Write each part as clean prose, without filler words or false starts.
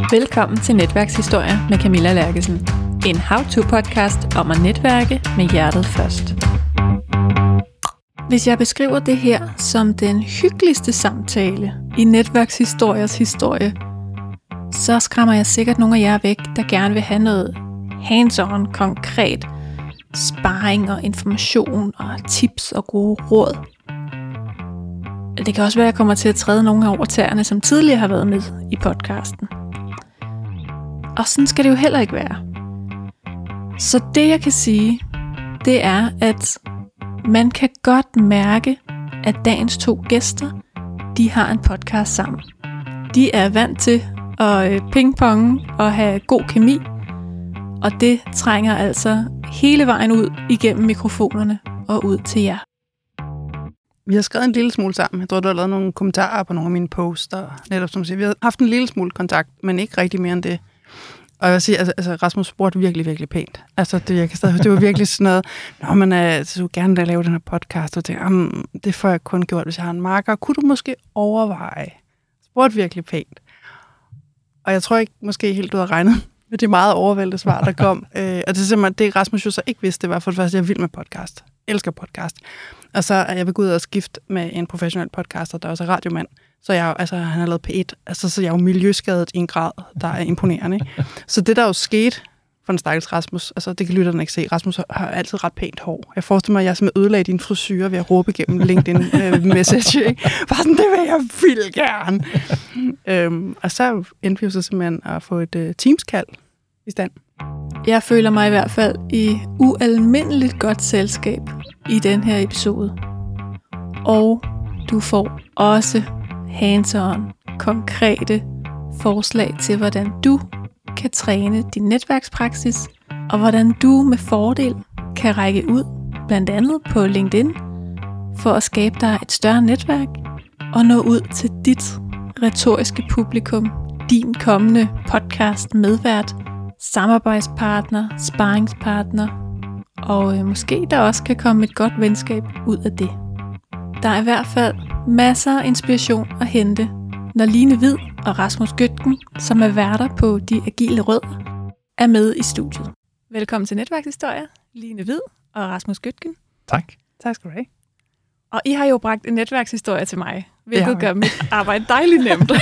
Velkommen til Netværkshistorier med Camilla Lerkesen. En how-to-podcast om at netværke med hjertet først. Hvis jeg beskriver det her som den hyggeligste samtale i Netværkshistoriers historie, så skræmmer jeg sikkert nogle af jer væk, der gerne vil have noget hands-on, konkret sparring og information og tips og gode råd. Det kan også være, at jeg kommer til at træde nogle af over tæerne, som tidligere har været med i podcasten. Og sådan skal det jo heller ikke være. Så det jeg kan sige, det er, at man kan godt mærke, at dagens to gæster, de har en podcast sammen. De er vant til at pingponge og have god kemi, og det trænger altså hele vejen ud igennem mikrofonerne og ud til jer. Vi har skrevet en lille smule sammen. Jeg tror, du har lavet nogle kommentarer på nogle af mine poster. Netop som siger, vi har haft en lille smule kontakt, men ikke rigtig mere end det. Og jeg vil sige, altså Rasmus spurgte virkelig, virkelig pænt. Altså, det var virkelig sådan noget, når man så gerne da lave den her podcast, og tænkte, det får jeg kun gjort, hvis jeg har en marker. Kunne du måske overveje? Spurgte virkelig pænt. Og jeg tror ikke, måske helt du har regnet med det meget overvældende svar, der kom. Og det er simpelthen, det Rasmus jo så ikke vidste, det var for det første, jeg er vild med podcast. Elsker podcast. Og så er jeg ved Gud og skifte med en professionel podcaster, der også er radiomand. Så han har lavet P1. Altså, så jeg er jo miljøskadet i en grad, der er imponerende. Ikke? Så det, der jo skete for den stakkels Rasmus, altså det kan lytterne ikke se, Rasmus har altid ret pænt hår. Jeg forestiller mig, at jeg simpelthen ødelagde din frisyre ved at råbe gennem LinkedIn-message. Bare sådan, det vil jeg vildt gerne. Og så endte vi jo så simpelthen at få et Teams-kald i stand. Jeg føler mig i hvert fald i ualmindeligt godt selskab i den her episode. Og du får også hands-on, konkrete forslag til, hvordan du kan træne din netværkspraksis, og hvordan du med fordel kan række ud, blandt andet på LinkedIn, for at skabe dig et større netværk og nå ud til dit retoriske publikum, din kommende podcast medvært, samarbejdspartner, sparringspartner, og måske der også kan komme et godt venskab ud af det. Der er i hvert fald masser af inspiration at hente, når Line Hvid og Rasmus Gøtgen, som er værter på De Agile Rødder, er med i studiet. Velkommen til Netværkshistorier, Line Hvid og Rasmus Gøtgen. Tak. Tak skal du have. Og I har jo bragt en netværkshistorie til mig, hvilket gør mit arbejde dejligt nemt.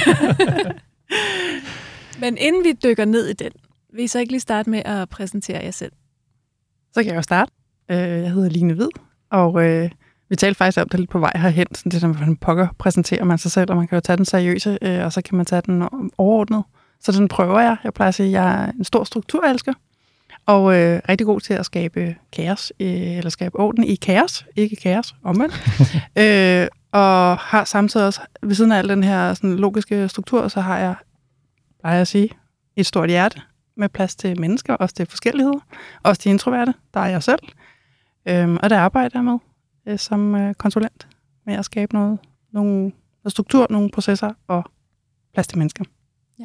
Men inden vi dykker ned i den, vil I så ikke lige starte med at præsentere jer selv? Så kan jeg jo starte. Jeg hedder Line Hvid, og vi talte faktisk om det lidt på vej herhen, sådan det, hvordan pokker præsenterer man sig selv, og man kan jo tage den seriøse, og så kan man tage den overordnet. Så den prøver jeg. Jeg plejer at sige, at jeg er en stor strukturelsker, og rigtig god til at skabe kaos, eller skabe orden i kaos, ikke kaos, omvendt. Og har samtidig også, ved siden af al den her sådan, logiske struktur, så har jeg, plejer at sige, et stort hjerte med plads til mennesker, også til forskelligheder, også til introverte, der er jeg selv, og der arbejder jeg med som konsulent med at skabe noget struktur, nogle processer og plads til mennesker. Ja.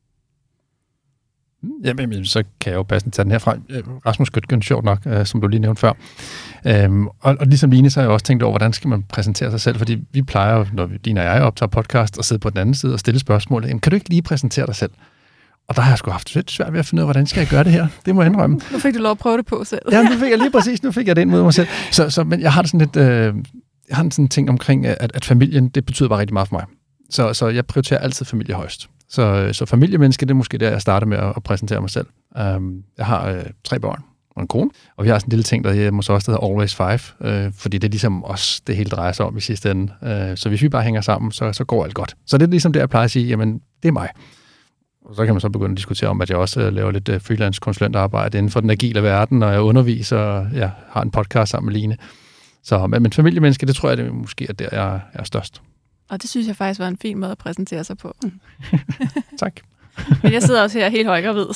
Jamen, så kan jeg jo passende tage den herfra. Rasmus Gøtgen, sjovt nok, som du lige nævnte før. Og ligesom Line, så har jeg også tænkt over, hvordan skal man præsentere sig selv, fordi vi plejer jo, når Line og jeg optager podcast, og sidde på den anden side og stille spørgsmål. Jamen, kan du ikke lige præsentere dig selv? Og der har jeg sgu haft lidt svært ved at finde ud af, hvordan skal jeg gøre det her? Det må jeg indrømme. Nu fik du lov at prøve det på selv. Ja, nu fik jeg lige præcis, nu fik jeg det ind mod mig selv. Men jeg har det sådan lidt, jeg har sådan en ting omkring, at familien, det betyder bare rigtig meget for mig. Så jeg prioriterer altid familie højst. Så familiemenneske, det er måske der, jeg starter med at præsentere mig selv. Jeg har 3 børn og en kone, og vi har sådan en lille ting, der måske også hedder Always 5, fordi det er ligesom os, det hele drejer sig om i sidste ende. Så hvis vi bare hænger sammen, så går alt godt. Så det er ligesom det, jeg plejer at sige, jamen, det er mig. Og så kan man så begynde at diskutere om, at jeg også laver lidt freelance konsulentarbejde inden for den agile verden, og jeg underviser, og jeg har en podcast sammen med Line. Så, men familiemenneske, det tror jeg, det måske er der, jeg er størst. Og det synes jeg faktisk var en fin måde at præsentere sig på. Tak. Men jeg sidder også her helt højgravid,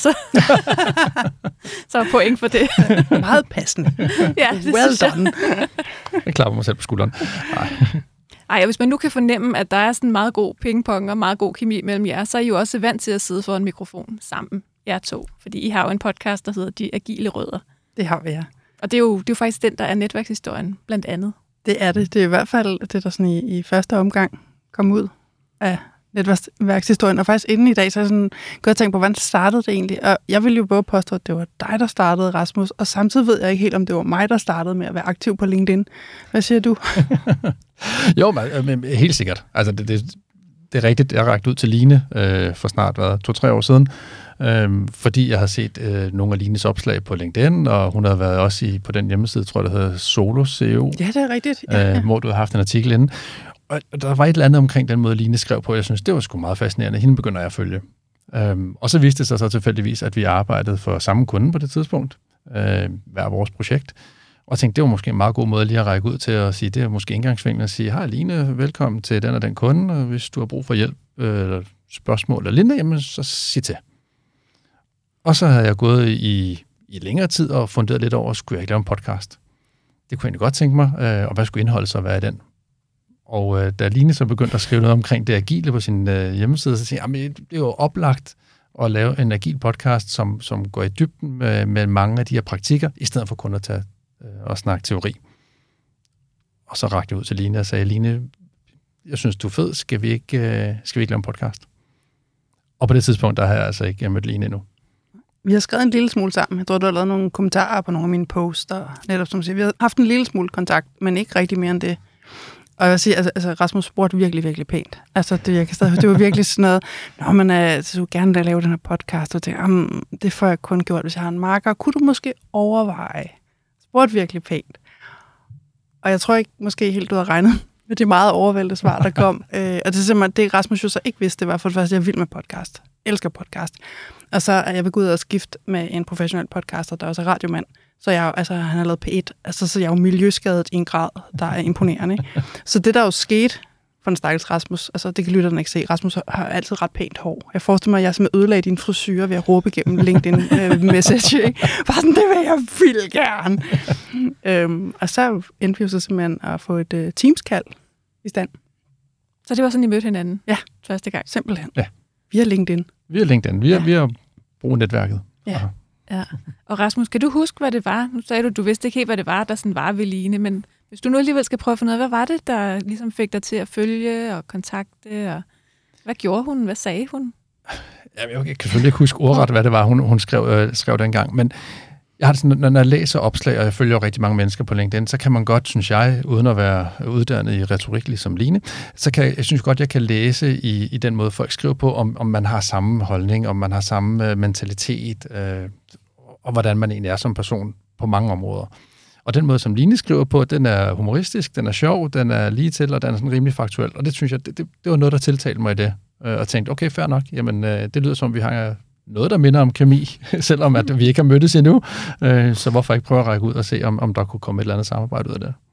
så point for det. Meget passende. Ja, det well done. Jeg klapper mig selv på skulderen. Ej, og hvis man nu kan fornemme, at der er sådan meget god pingpong og meget god kemi mellem jer, så er I jo også vant til at sidde for en mikrofon sammen, jer to. Fordi I har jo en podcast, der hedder De Agile Rødder. Det har vi, ja. Og det er jo faktisk den, der er netværkshistorien, blandt andet. Det er det. Det er i hvert fald det, der sådan i første omgang kom ud af netværkshistorien, og faktisk inden i dag, så har jeg sådan godt tænkt på, hvordan startede det egentlig? Og jeg vil jo både påstå, at det var dig, der startede, Rasmus, og samtidig ved jeg ikke helt, om det var mig, der startede med at være aktiv på LinkedIn. Hvad siger du? Jo, men helt sikkert. Altså, det er rigtigt. Jeg rakte ud til Line for snart 2-3 år siden, fordi jeg har set nogle af Lines opslag på LinkedIn, og hun har været også på den hjemmeside, tror jeg, der hedder Solo CEO. Ja, det er rigtigt. Ja. Hvor du har haft en artikel inde. Og der var et eller andet omkring den måde, Line skrev på. Jeg synes, det var sgu meget fascinerende. Hende begynder jeg at følge. Og så viste det sig så tilfældigvis, at vi arbejdede for samme kunde på det tidspunkt. Hver vores projekt. Og tænkte, det var måske en meget god måde lige at række ud til at sige, det er måske indgangsvinklen at sige, hej Line, velkommen til den og den kunde, og hvis du har brug for hjælp, eller spørgsmål eller lignende, jamen så sig til. Og så havde jeg gået i længere tid og funderet lidt over, skulle jeg ikke lave en podcast? Det kunne jeg egentlig godt tænke mig, og hvad skulle indholdet så være i den? Og da Line så begyndte at skrive noget omkring det agile på sin hjemmeside, så tænkte jeg, det er jo oplagt at lave en agil podcast, som går i dybden med mange af de her praktikker, i stedet for kun at tage og snakke teori. Og så rakte jeg ud til Line og sagde, Line, jeg synes, du er fed, skal vi ikke lave en podcast? Og på det tidspunkt, der har jeg altså ikke mødt Line endnu. Vi har skrevet en lille smule sammen. Jeg tror, du har lavet nogle kommentarer på nogle af mine poster. Netop som du siger, vi har haft en lille smule kontakt, men ikke rigtig mere end det. Og jeg vil sige, altså Rasmus spurgte virkelig, virkelig pænt. Altså, det var virkelig sådan noget, når man du gerne lave den her podcast, og tænkte, det får jeg kun gjort, hvis jeg har en marker. Kunne du måske overveje? Spurgte virkelig pænt. Og jeg tror ikke, måske helt du har regnet med de meget overvældende svar, der kom. Og det er simpelthen, det Rasmus jo så ikke vidste, det var for det første, jeg er vild med podcast. Elsker podcast. Og så er jeg ved gå ud og skifte med en professionel podcaster, der også er radiomand. Så han har lavet P1. Så jeg er jo miljøskadet i en grad, der er imponerende. Så det, der jo skete for en stakkels Rasmus, det kan lytterne ikke se. Rasmus har altid ret pænt hår. Jeg forestiller mig, at jeg simpelthen ødelagde din frisyre ved at råbe gennem LinkedIn-message. Ikke? Bare sådan, det vil jeg vildt gerne. Og så endte vi jo så simpelthen at få et Teams-kald i stand. Så det var sådan, I mødte hinanden? Ja. Første gang? Simpelthen. Ja. Via LinkedIn. Vi har brugt netværket. Ja. Ja. Og Rasmus, kan du huske, hvad det var? Nu sagde du vidste ikke helt, hvad det var, der sådan var ved Line, men hvis du nu alligevel skal prøve at finde ud af, hvad var det, der ligesom fik dig til at følge og kontakte, og hvad gjorde hun? Hvad sagde hun? Jeg kan selvfølgelig ikke huske ordret, hvad det var, hun skrev dengang, men jeg har det sådan, når jeg læser opslag, og jeg følger jo rigtig mange mennesker på LinkedIn, så kan man godt, synes jeg, uden at være uddannet i retorik ligesom Line, jeg synes godt, jeg kan læse i den måde, folk skriver på, om man har samme holdning, om man har samme mentalitet, og hvordan man egentlig er som person på mange områder. Og den måde, som Line skriver på, den er humoristisk, den er sjov, den er lige til, og den er sådan rimelig faktuel. Og det synes jeg, det var noget, der tiltalte mig i det. Og tænkte, okay, fair nok, jamen det lyder som, vi har noget, der minder om kemi, selvom at vi ikke har mødtes endnu. Så hvorfor ikke prøve at række ud og se, om der kunne komme et eller andet samarbejde ud af det.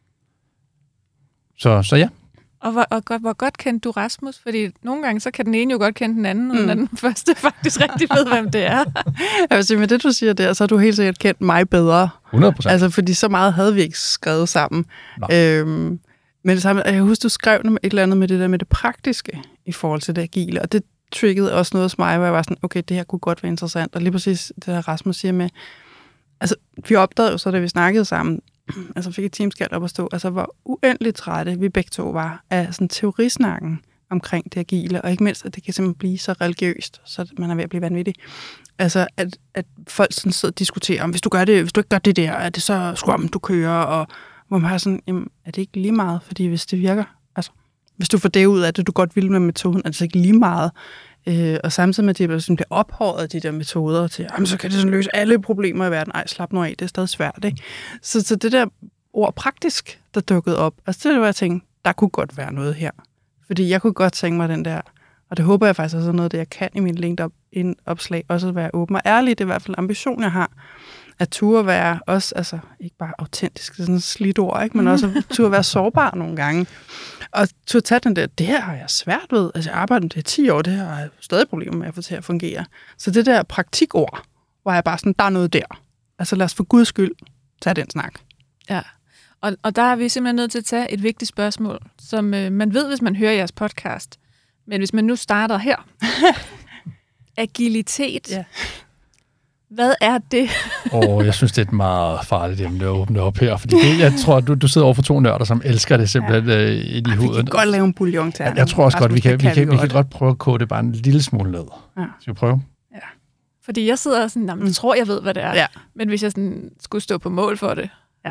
Så ja. Og hvor godt kendte du Rasmus? Fordi nogle gange, så kan den ene jo godt kende den anden, uden at den første faktisk rigtig ved, hvem det er. Jeg vil sige, med det, du siger der, så har du helt sikkert kendt mig bedre. 100%. Altså, fordi så meget havde vi ikke skrevet sammen. Men det samme, jeg husker, du skrev et eller andet med det der med det praktiske i forhold til det agile, og det triggede også noget hos mig, hvor jeg var sådan, okay, det her kunne godt være interessant. Og lige præcis det der Rasmus siger med, altså, vi opdagede jo så, da vi snakkede sammen, altså fik et teamskald op at stå, altså hvor uendeligt trætte vi begge to var af sådan teorisnakken omkring det agile, og ikke mindst, at det kan simpelthen blive så religiøst, så man er ved at blive vanvittig. Altså, at folk sådan sidder og diskuterer om, hvis du ikke gør det der, er det så Scrum, du kører, og hvor man har sådan, jamen, er det ikke lige meget, fordi hvis det virker, altså, hvis du får det ud af det, du godt vil med metoden, er det så ikke lige meget. Og samtidig med, at det bliver ophøjet de der metoder til, jamen, så kan det sådan løse alle problemer i verden. Ej, slap nu af, det er stadig svært, ikke? Så det der ord praktisk, der dukkede op, altså det var, jeg tænkte, der kunne godt være noget her. Fordi jeg kunne godt tænke mig den der, og det håber jeg faktisk også er noget, det jeg kan i min LinkedIn-opslag, også at være åben og ærlig. Det er i hvert fald en ambition, jeg har. At turde være også, altså ikke bare autentisk, det er sådan et slidt ord, ikke? Men også at turde være sårbar nogle gange. Og turde tage den der, det her har jeg svært ved. Altså jeg arbejder med det 10 år, det her har jeg stadig problemer med at få til at fungere. Så det der praktikord, hvor jeg bare sådan, der er noget der. Altså lad os for Guds skyld tage den snak. Ja, og der er vi simpelthen nødt til at tage et vigtigt spørgsmål, som man ved, hvis man hører jeres podcast. Men hvis man nu starter her. Agilitet. Ja. Hvad er det? Jeg synes, det er et meget farligt emne at åbne op her, fordi jeg tror, du sidder over for to nørder, som elsker det simpelthen ind i huden. Vi kan godt lave en bouillon til. Jeg tror også godt, vi kan godt prøve at koge det bare en lille smule ned. Ja. Skal vi prøve? Ja. Fordi jeg sidder sådan, jeg tror, jeg ved, hvad det er. Ja. Men hvis jeg sådan skulle stå på mål for det. Ja,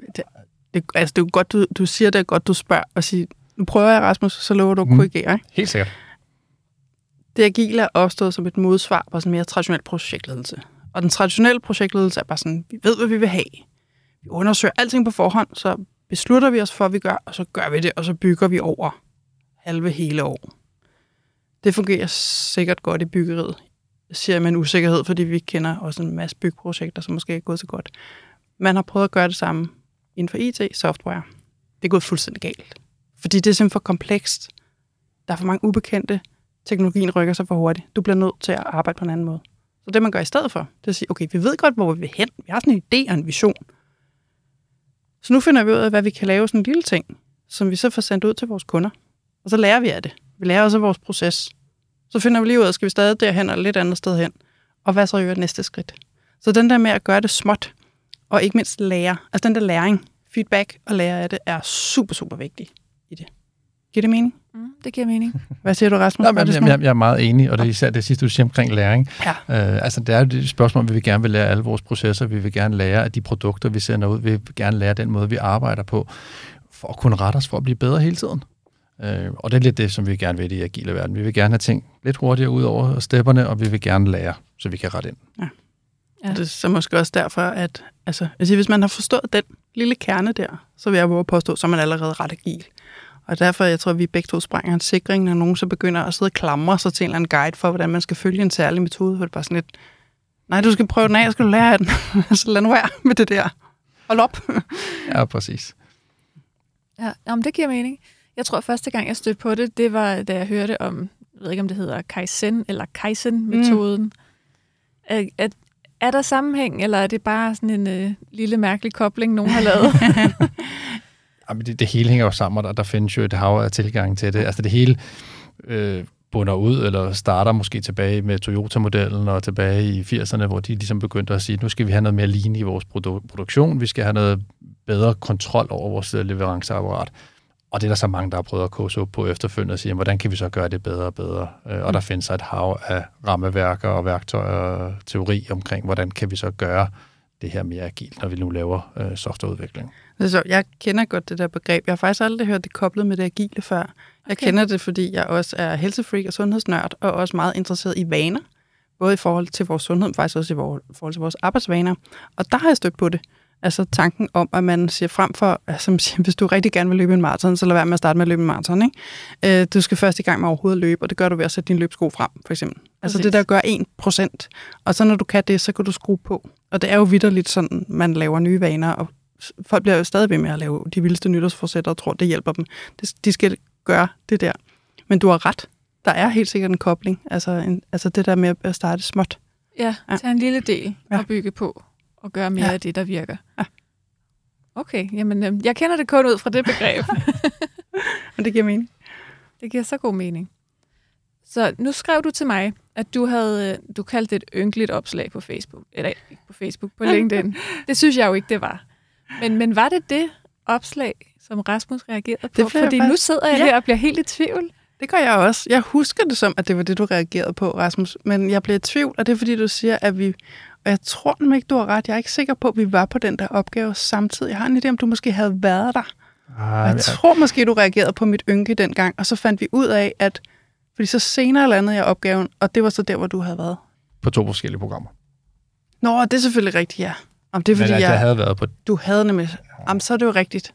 det er jo godt, du siger det, godt du spørger og siger, nu prøver jeg, Rasmus, så lover du at korrigere. Ikke? Helt sikkert. Det agile er opstået som et modsvar på sådan en mere traditionel projektledelse. Og den traditionelle projektledelse er bare sådan, vi ved, hvad vi vil have. Vi undersøger alting på forhånd, så beslutter vi os for, hvad vi gør, og så gør vi det, og så bygger vi over hele år. Det fungerer sikkert godt i byggeriet. Det siger jeg med en usikkerhed, fordi vi kender også en masse byggeprojekter, som måske ikke er gået så godt. Man har prøvet at gøre det samme inden for IT-software. Det er gået fuldstændig galt. Fordi det er simpelthen for komplekst. Der er for mange ubekendte. Teknologien rykker sig for hurtigt. Du bliver nødt til at arbejde på en anden måde. Så det, man gør i stedet for, det er at sige, okay, vi ved godt, hvor vi vil hen. Vi har sådan en idé og en vision. Så nu finder vi ud af, hvad vi kan lave sådan en lille ting, som vi så får sendt ud til vores kunder. Og så lærer vi af det. Vi lærer også af vores proces. Så finder vi lige ud af, skal vi stadig derhen eller lidt andet sted hen? Og hvad så er næste skridt? Så den der med at gøre det småt, og ikke mindst lære, altså den der læring, feedback og lære af det, er super, super vigtig i det. Giver det mening? Det giver mening. Hvad siger du, Rasmus? Jeg er meget enig, og det er især det sidste, du siger omkring læring. Ja. Det er jo et spørgsmål, vi vil gerne vil lære alle vores processer, vi vil gerne lære af de produkter, vi sender ud, vi vil gerne lære den måde, vi arbejder på, for at kunne rette os, for at blive bedre hele tiden. Og det er lidt det, som vi gerne vil i agile verden. Vi vil gerne have ting lidt hurtigere ud over stepperne, og vi vil gerne lære, så vi kan rette ind. Ja. Det er så måske også derfor, at hvis man har forstået den lille kerne der, så vil jeg våge påstå, så er man allerede ret agil. Og derfor, jeg tror, at vi begge to sprænger en sikring, når nogen så begynder at sidde og klamre sig til en eller anden guide for, hvordan man skal følge en særlig metode. For det er bare sådan lidt, nej, du skal prøve den af, skal du lære af den. Så lad nu være med det der. Hold op. Ja, præcis. Ja, jamen, det giver mening. Jeg tror, første gang, jeg stødte på det, det var, da jeg hørte om, jeg ved ikke, om det hedder Kaizen eller Kaizen-metoden. Er der sammenhæng, eller er det bare sådan en lille mærkelig kobling, nogen har lavet? Jamen, det hele hænger jo sammen, og der findes jo et hav af tilgang til det. Altså det hele bunder ud, eller starter måske tilbage med Toyota-modellen og tilbage i 80'erne, hvor de ligesom begyndte at sige, nu skal vi have noget mere lean i vores produktion, vi skal have noget bedre kontrol over vores leveranceapparat. Og det er der så mange, der har prøvet at kose op på efterfølgende og sige, hvordan kan vi så gøre det bedre og bedre? Og der findes et hav af rammeværker og værktøjer og teori omkring, hvordan kan vi så gøre det her mere agilt, når vi nu laver softwareudvikling. Så jeg kender godt det der begreb. Jeg har faktisk aldrig hørt det koblet med det agile før. Jeg kender det, fordi jeg også er helsefreak og sundhedsnørd, og også meget interesseret i vaner. Både i forhold til vores sundhed, men faktisk også i forhold til vores arbejdsvaner. Og der har jeg stødt på det. Altså tanken om, at man siger frem for, altså, hvis du rigtig gerne vil løbe en maraton, så lad være med at starte med at løbe en maraton. Ikke? Du skal først i gang med overhovedet at løbe, og det gør du ved at sætte din løbsko frem, for eksempel. Altså det der gør 1%. Og så når du kan det, så kan du skrue på. Og det er jo vitterligt sådan, man laver nye vaner, og folk bliver jo stadig ved med at lave de vildeste nytårsforsætter og tror, det hjælper dem. De skal gøre det der. Men du har ret. Der er helt sikkert en kobling. Altså det der med at starte småt. Ja, tage en lille del og bygge på. Og gøre mere af det, der virker. Ja. Okay, jamen, jeg kender det kun ud fra det begreb. Men det giver mening. Det giver så god mening. Så nu skrev du til mig, at du kaldte et ynkeligt opslag på Facebook. Eller ikke på Facebook, på LinkedIn. Det synes jeg jo ikke, det var. Men var det opslag, som Rasmus reagerede på? Fordi nu sidder jeg her og bliver helt i tvivl. Det gør jeg også. Jeg husker det som, at det var det, du reagerede på, Rasmus. Men jeg blev i tvivl, og det er fordi, du siger, at vi... Og jeg tror nemlig ikke, du har ret. Jeg er ikke sikker på, at vi var på den der opgave samtidig. Jeg har en idé, om du måske havde været der. Jeg tror måske, du reagerede på mit ynke dengang, og så fandt vi ud af, at... Fordi så senere landede jeg opgaven, og det var så der, hvor du havde været. På 2 forskellige programmer. Nå, det er selvfølgelig rigtigt, ja. Om det er, fordi jeg havde været på... Du havde nemlig... Jamen, så er det jo rigtigt.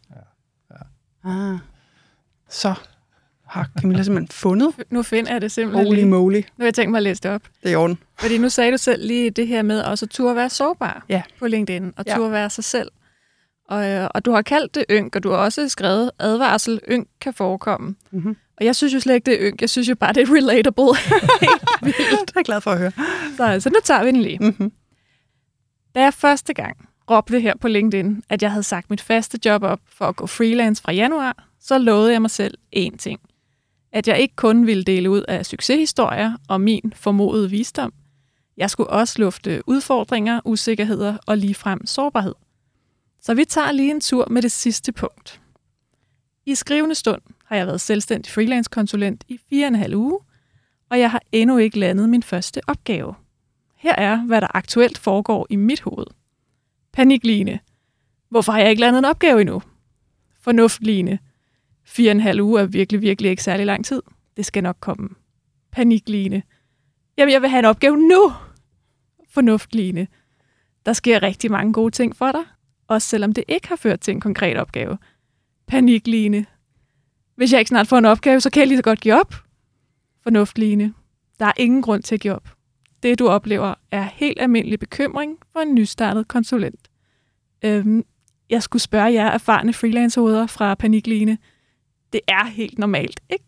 Ja. Så har Camilla simpelthen fundet. Nu finder jeg det simpelthen. Holy moly. Nu har jeg tænkt mig at læse det op. Det er i orden. Fordi nu sagde du selv lige det her med også at turde være sårbar på LinkedIn, og turde være sig selv. Og du har kaldt det ynk, og du har også skrevet advarsel, ynk kan forekomme. Mm-hmm. Og jeg synes jo slet ikke, det er ynk. Jeg synes jo bare, det er relatable. Det er jeg glad for at høre. Så nu tager vi den lige. Mm-hmm. Da jeg første gang råbte her på LinkedIn, at jeg havde sagt mit faste job op for at gå freelance fra januar, så lovede jeg mig selv én ting. At jeg ikke kun ville dele ud af succeshistorier og min formodede visdom. Jeg skulle også lufte udfordringer, usikkerheder og ligefrem sårbarhed. Så vi tager lige en tur med det sidste punkt. I skrivende stund har jeg været selvstændig freelance-konsulent i 4,5 uge, og jeg har endnu ikke landet min første opgave. Her er, hvad der aktuelt foregår i mit hoved. Panik-Line. Hvorfor har jeg ikke landet en opgave endnu? Fornuft-Line. 4,5 uger er virkelig, virkelig ikke særlig lang tid. Det skal nok komme. Panik-Line. Jamen, jeg vil have en opgave nu. Fornuft-Line. Der sker rigtig mange gode ting for dig, også selvom det ikke har ført til en konkret opgave. Panik-Line. Hvis jeg ikke snart får en opgave, så kan jeg lige så godt give op. Fornuft-Line. Der er ingen grund til at give op. Det, du oplever, er helt almindelig bekymring for en nystartet konsulent. Jeg skulle spørge jer erfarne freelancerhoveder fra Panik-Line. Det er helt normalt, ikke?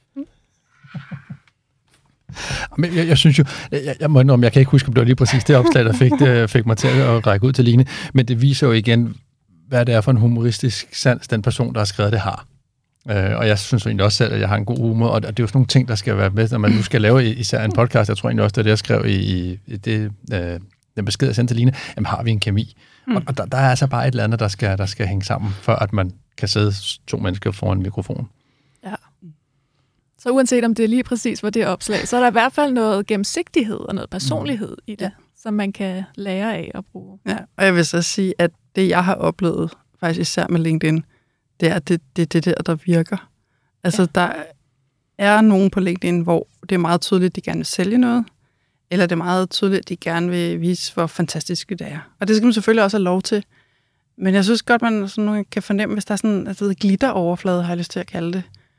Men jeg synes jo, jeg må indrømme, jeg kan ikke huske, om det var lige præcis det opslag, der fik mig til at række ud til Line, men det viser jo igen, hvad det er for en humoristisk sans, den person, der har skrevet det, har. Og jeg synes jo egentlig også selv, at jeg har en god humor, og det er jo sådan nogle ting, der skal være med, når man nu skal lave især en podcast. Jeg tror egentlig også, det er det, jeg skrev i det, den besked, jeg sendte til Line. Jamen, har vi en kemi? Og der er altså bare et eller andet, der skal hænge sammen, for at man kan sidde 2 mennesker foran en mikrofon. Ja. Så uanset om det lige præcis var det opslag, så er der i hvert fald noget gennemsigtighed og noget personlighed i det, som man kan lære af at bruge. Ja, og jeg vil så sige, at det, jeg har oplevet, faktisk især med LinkedIn, det er det der, der virker. Altså, der er nogen på LinkedIn, hvor det er meget tydeligt, at de gerne vil sælge noget, eller det er meget tydeligt, at de gerne vil vise, hvor fantastiske det er. Og det skal man selvfølgelig også have lov til. Men jeg synes godt, man sådan kan fornemme, hvis der er sådan en glitteroverflade, har jeg lyst til at kalde det.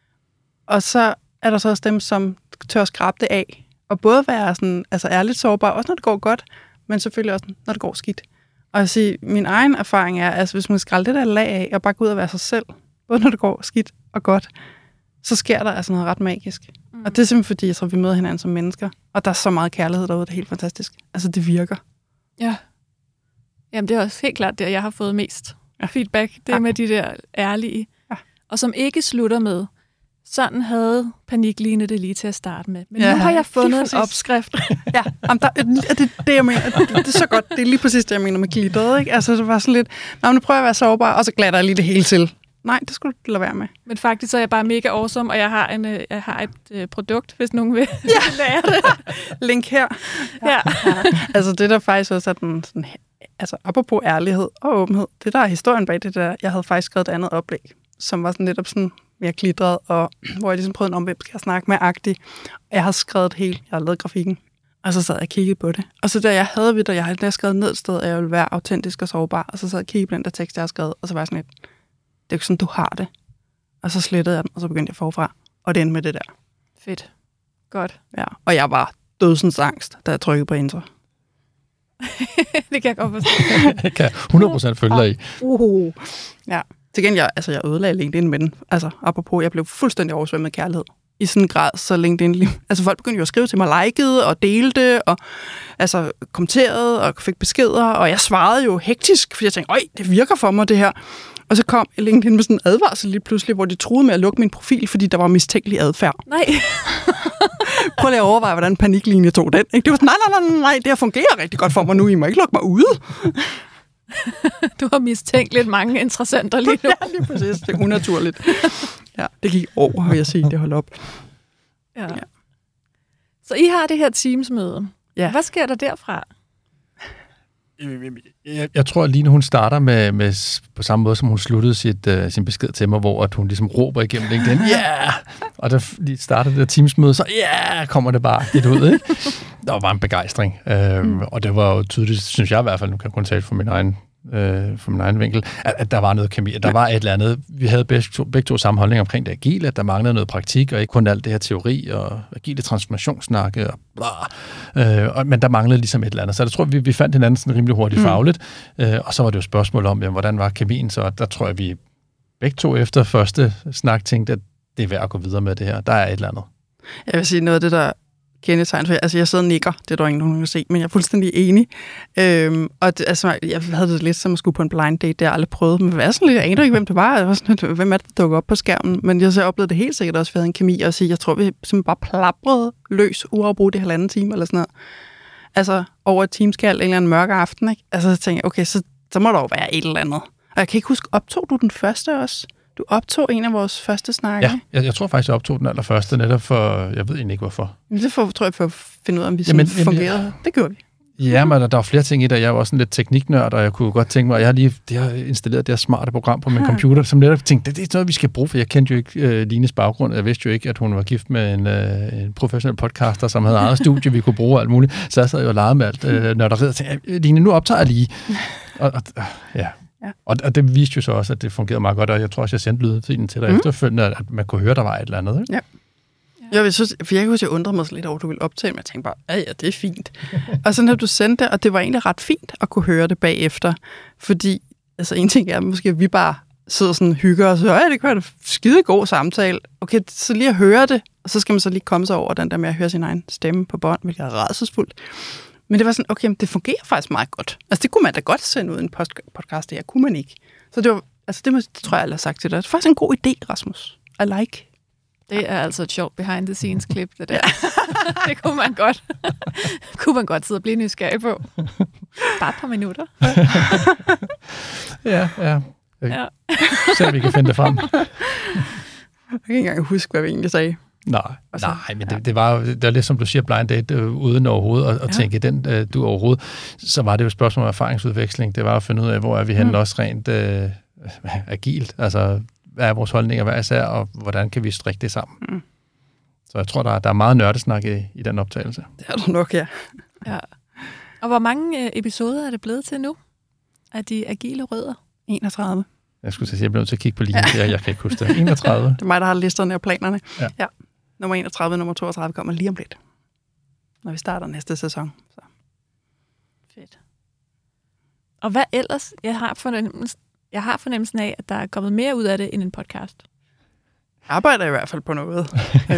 Og så er der så også dem, som tør skrabe det af. Og både være sådan, altså ærligt sårbar, også når det går godt, men selvfølgelig også, når det går skidt. Og jeg siger, min egen erfaring er, altså hvis man skralder det der lag af, og bare gå ud og være sig selv, både når det går skidt og godt, så sker der altså noget ret magisk. Og det er simpelthen fordi, jeg tror, vi møder hinanden som mennesker. Og der er så meget kærlighed derude, det er helt fantastisk. Altså, det virker. Ja. Jamen, det er også helt klart det, jeg har fået mest feedback. Det er med de der ærlige. Ja. Og som ikke slutter med, sådan havde Panik-Line det lige til at starte med. Men nu har jeg fundet en opskrift. Ja, det jeg mener. Det er så godt. Det er lige præcis det, jeg mener med glitteret, ikke? Altså, det var sådan lidt, nu prøver jeg at være sårbar, og så glatter jeg lige det hele til. Nej, det skulle du lade være med. Men faktisk så er jeg bare mega awesome, og jeg har et produkt, hvis nogen vil lære det. Link her. Ja. Altså det der faktisk også er den sådan, altså apropos ærlighed og åbenhed, det der er historien bag det der, jeg havde faktisk skrevet et andet oplæg, som var sådan netop sådan mere glitret, og hvor jeg ligesom prøvede om, hvem skal jeg snakke med agtigt. Jeg havde skrevet helt, jeg havde lavet grafikken, og så sad jeg og kiggede på det. Og så da jeg havde ved det, jeg havde skrevet ned et sted, at jeg ville være autentisk og sårbar, og så sad jeg og kiggede på den der tekst, jeg havde skrevet, og så var jeg sådan lidt, det er jo sådan, du har det. Og så slettede jeg den, og så begyndte jeg forfra. Og det endte med det der. Fedt. Godt. Ja, og jeg var dødsens angst, da jeg trykkede på enter. Det kan jeg godt forstå. Det kan 100% følge dig i. Ja. Til gengæld, jeg ødelagde LinkedIn med den. Altså, apropos, jeg blev fuldstændig oversvømmet af kærlighed. I sådan en grad, så LinkedIn... Altså, folk begyndte jo at skrive til mig, likede og delte, og altså, kommenterede og fik beskeder, og jeg svarede jo hektisk, fordi jeg tænkte, det virker for mig, det her. Og så kom LinkedIn med sådan en advarsel lige pludselig, hvor de troede med at lukke min profil, fordi der var mistænkelig adfærd. Nej. Prøv lige at overveje, hvordan Panik-Line tog den. Ikke? Det var sådan, nej, det her fungerer rigtig godt for mig nu. I må ikke lukke mig ude. Du har mistænkt lidt mange interessenter lige nu. Ja, lige præcis. Det er unaturligt. Ja, det gik over, vil jeg sige. Det holdt op. Ja. Så I har det her Teams-møde. Ja. Hvad sker der derfra? Jeg tror, at Line, hun starter med på samme måde, som hun sluttede sin besked til mig, hvor at hun ligesom råber igennem LinkedIn, og da lige startede det Teams-møde, så kommer det bare lidt ud, ikke? Der var en begejstring, og det var jo tydeligt, synes jeg i hvert fald, nu kan jeg kun tale for min egen vinkel, at der var noget kemi, at der var et eller andet. Vi havde begge to samme holdninger omkring det agile, at der manglede noget praktik, og ikke kun alt det her teori og agile transformationssnakke og bla. Men der manglede ligesom et eller andet. Så jeg tror, vi fandt hinanden sådan rimelig hurtigt fagligt, og så var det jo spørgsmål om, hvordan var kemien, så der tror jeg, vi begge to efter første snak tænkte, at det er værd at gå videre med det her. Der er et eller andet. Jeg vil sige noget af det, der kendetegn for, altså jeg sidder og nikker, det er der ingen nogen, der kan se, men jeg er fuldstændig enig. Og det, altså, jeg havde det lidt som at skulle på en blind date, det har jeg aldrig prøvet, men jeg var sådan lidt, jeg aner ikke, hvem det var. Jeg var sådan lidt, hvem er det, der dukker op på skærmen? Men jeg så oplevede det helt sikkert også, vi havde en kemi, og sige, jeg tror, vi simpelthen bare plabrede løs, uafbrudt i 1,5 time, eller sådan noget. altså over et teamskald en eller anden mørke aften, ikke? Altså, så tænkte jeg, okay, så må der jo være et eller andet. Og jeg kan ikke huske, optog du den første også? Du optog en af vores første snakke? Ja, jeg tror faktisk, jeg optog den allerførste, netop for, jeg ved egentlig ikke hvorfor. Men det tror jeg for at finde ud af, om vi fungerede. Det gjorde vi. Ja, men der var flere ting i det. Jeg var også sådan lidt tekniknørd, og jeg kunne godt tænke mig, at jeg har installeret det her smarte program på min computer, som netop tænkte, det er noget, vi skal bruge, for jeg kendte jo ikke Lines baggrund. Jeg vidste jo ikke, at hun var gift med en professionel podcaster, som havde eget studie, vi kunne bruge alt muligt. Så jeg sad jo og legede med alt nørderiet og tænkte, Line, nu optager jeg lige. Og det viste jo så også, at det fungerede meget godt, og jeg tror også, jeg sendte lydfilen til dig efterfølgende, at man kunne høre, der var et eller andet. Ikke? Ja. Jeg synes, for jeg kan huske, jeg undrede mig lidt over, at du ville optage, men jeg tænkte bare, ja, det er fint. Og så når du sendte det, og det var egentlig ret fint at kunne høre det bagefter, fordi, altså en ting er, måske at vi bare sidder sådan og hygger og så, ja, det kan være en skide god samtale. Okay, så lige at høre det, og så skal man så lige komme sig over den der med at høre sin egen stemme på bånd, hvilket er rædselsfuldt. Men det var sådan, okay, det fungerer faktisk meget godt. Altså det kunne man da godt sende ud en podcast, det her kunne man ikke. Så det var, altså det tror jeg, jeg har sagt til dig. Det er faktisk en god idé, Rasmus. I like. Det er altså et sjovt behind-the-scenes-klip, det der. Det kunne man godt sidde og blive nysgerrig på. Bare et par minutter. Ja. Så vi kan finde det frem. Jeg kan ikke engang huske, hvad vi egentlig sagde. Nej, men det var lidt som du siger, blind date, uden overhovedet at tænke den du overhovedet. Så var det jo et spørgsmål om erfaringsudveksling. Det var at finde ud af, hvor er vi henne også rent agilt. Altså, hvad er vores holdninger hver især, og hvordan kan vi strikke det sammen? Så jeg tror, der er meget nørdesnak i den optagelse. Det er der nok, ja. Og hvor mange episoder er det blevet til nu? Af de agile rødder? 31. Jeg skulle sige, at jeg blev nødt til at kigge på lige. Jeg kan ikke huske det. 31. Det er mig, der har listerne og planerne. Ja. Nummer 31, nummer 32 kommer lige om lidt. Når vi starter næste sæson. Så. Fedt. Og hvad ellers? Jeg har fornemmelsen af, at der er kommet mere ud af det end en podcast. Jeg arbejder i hvert fald på noget.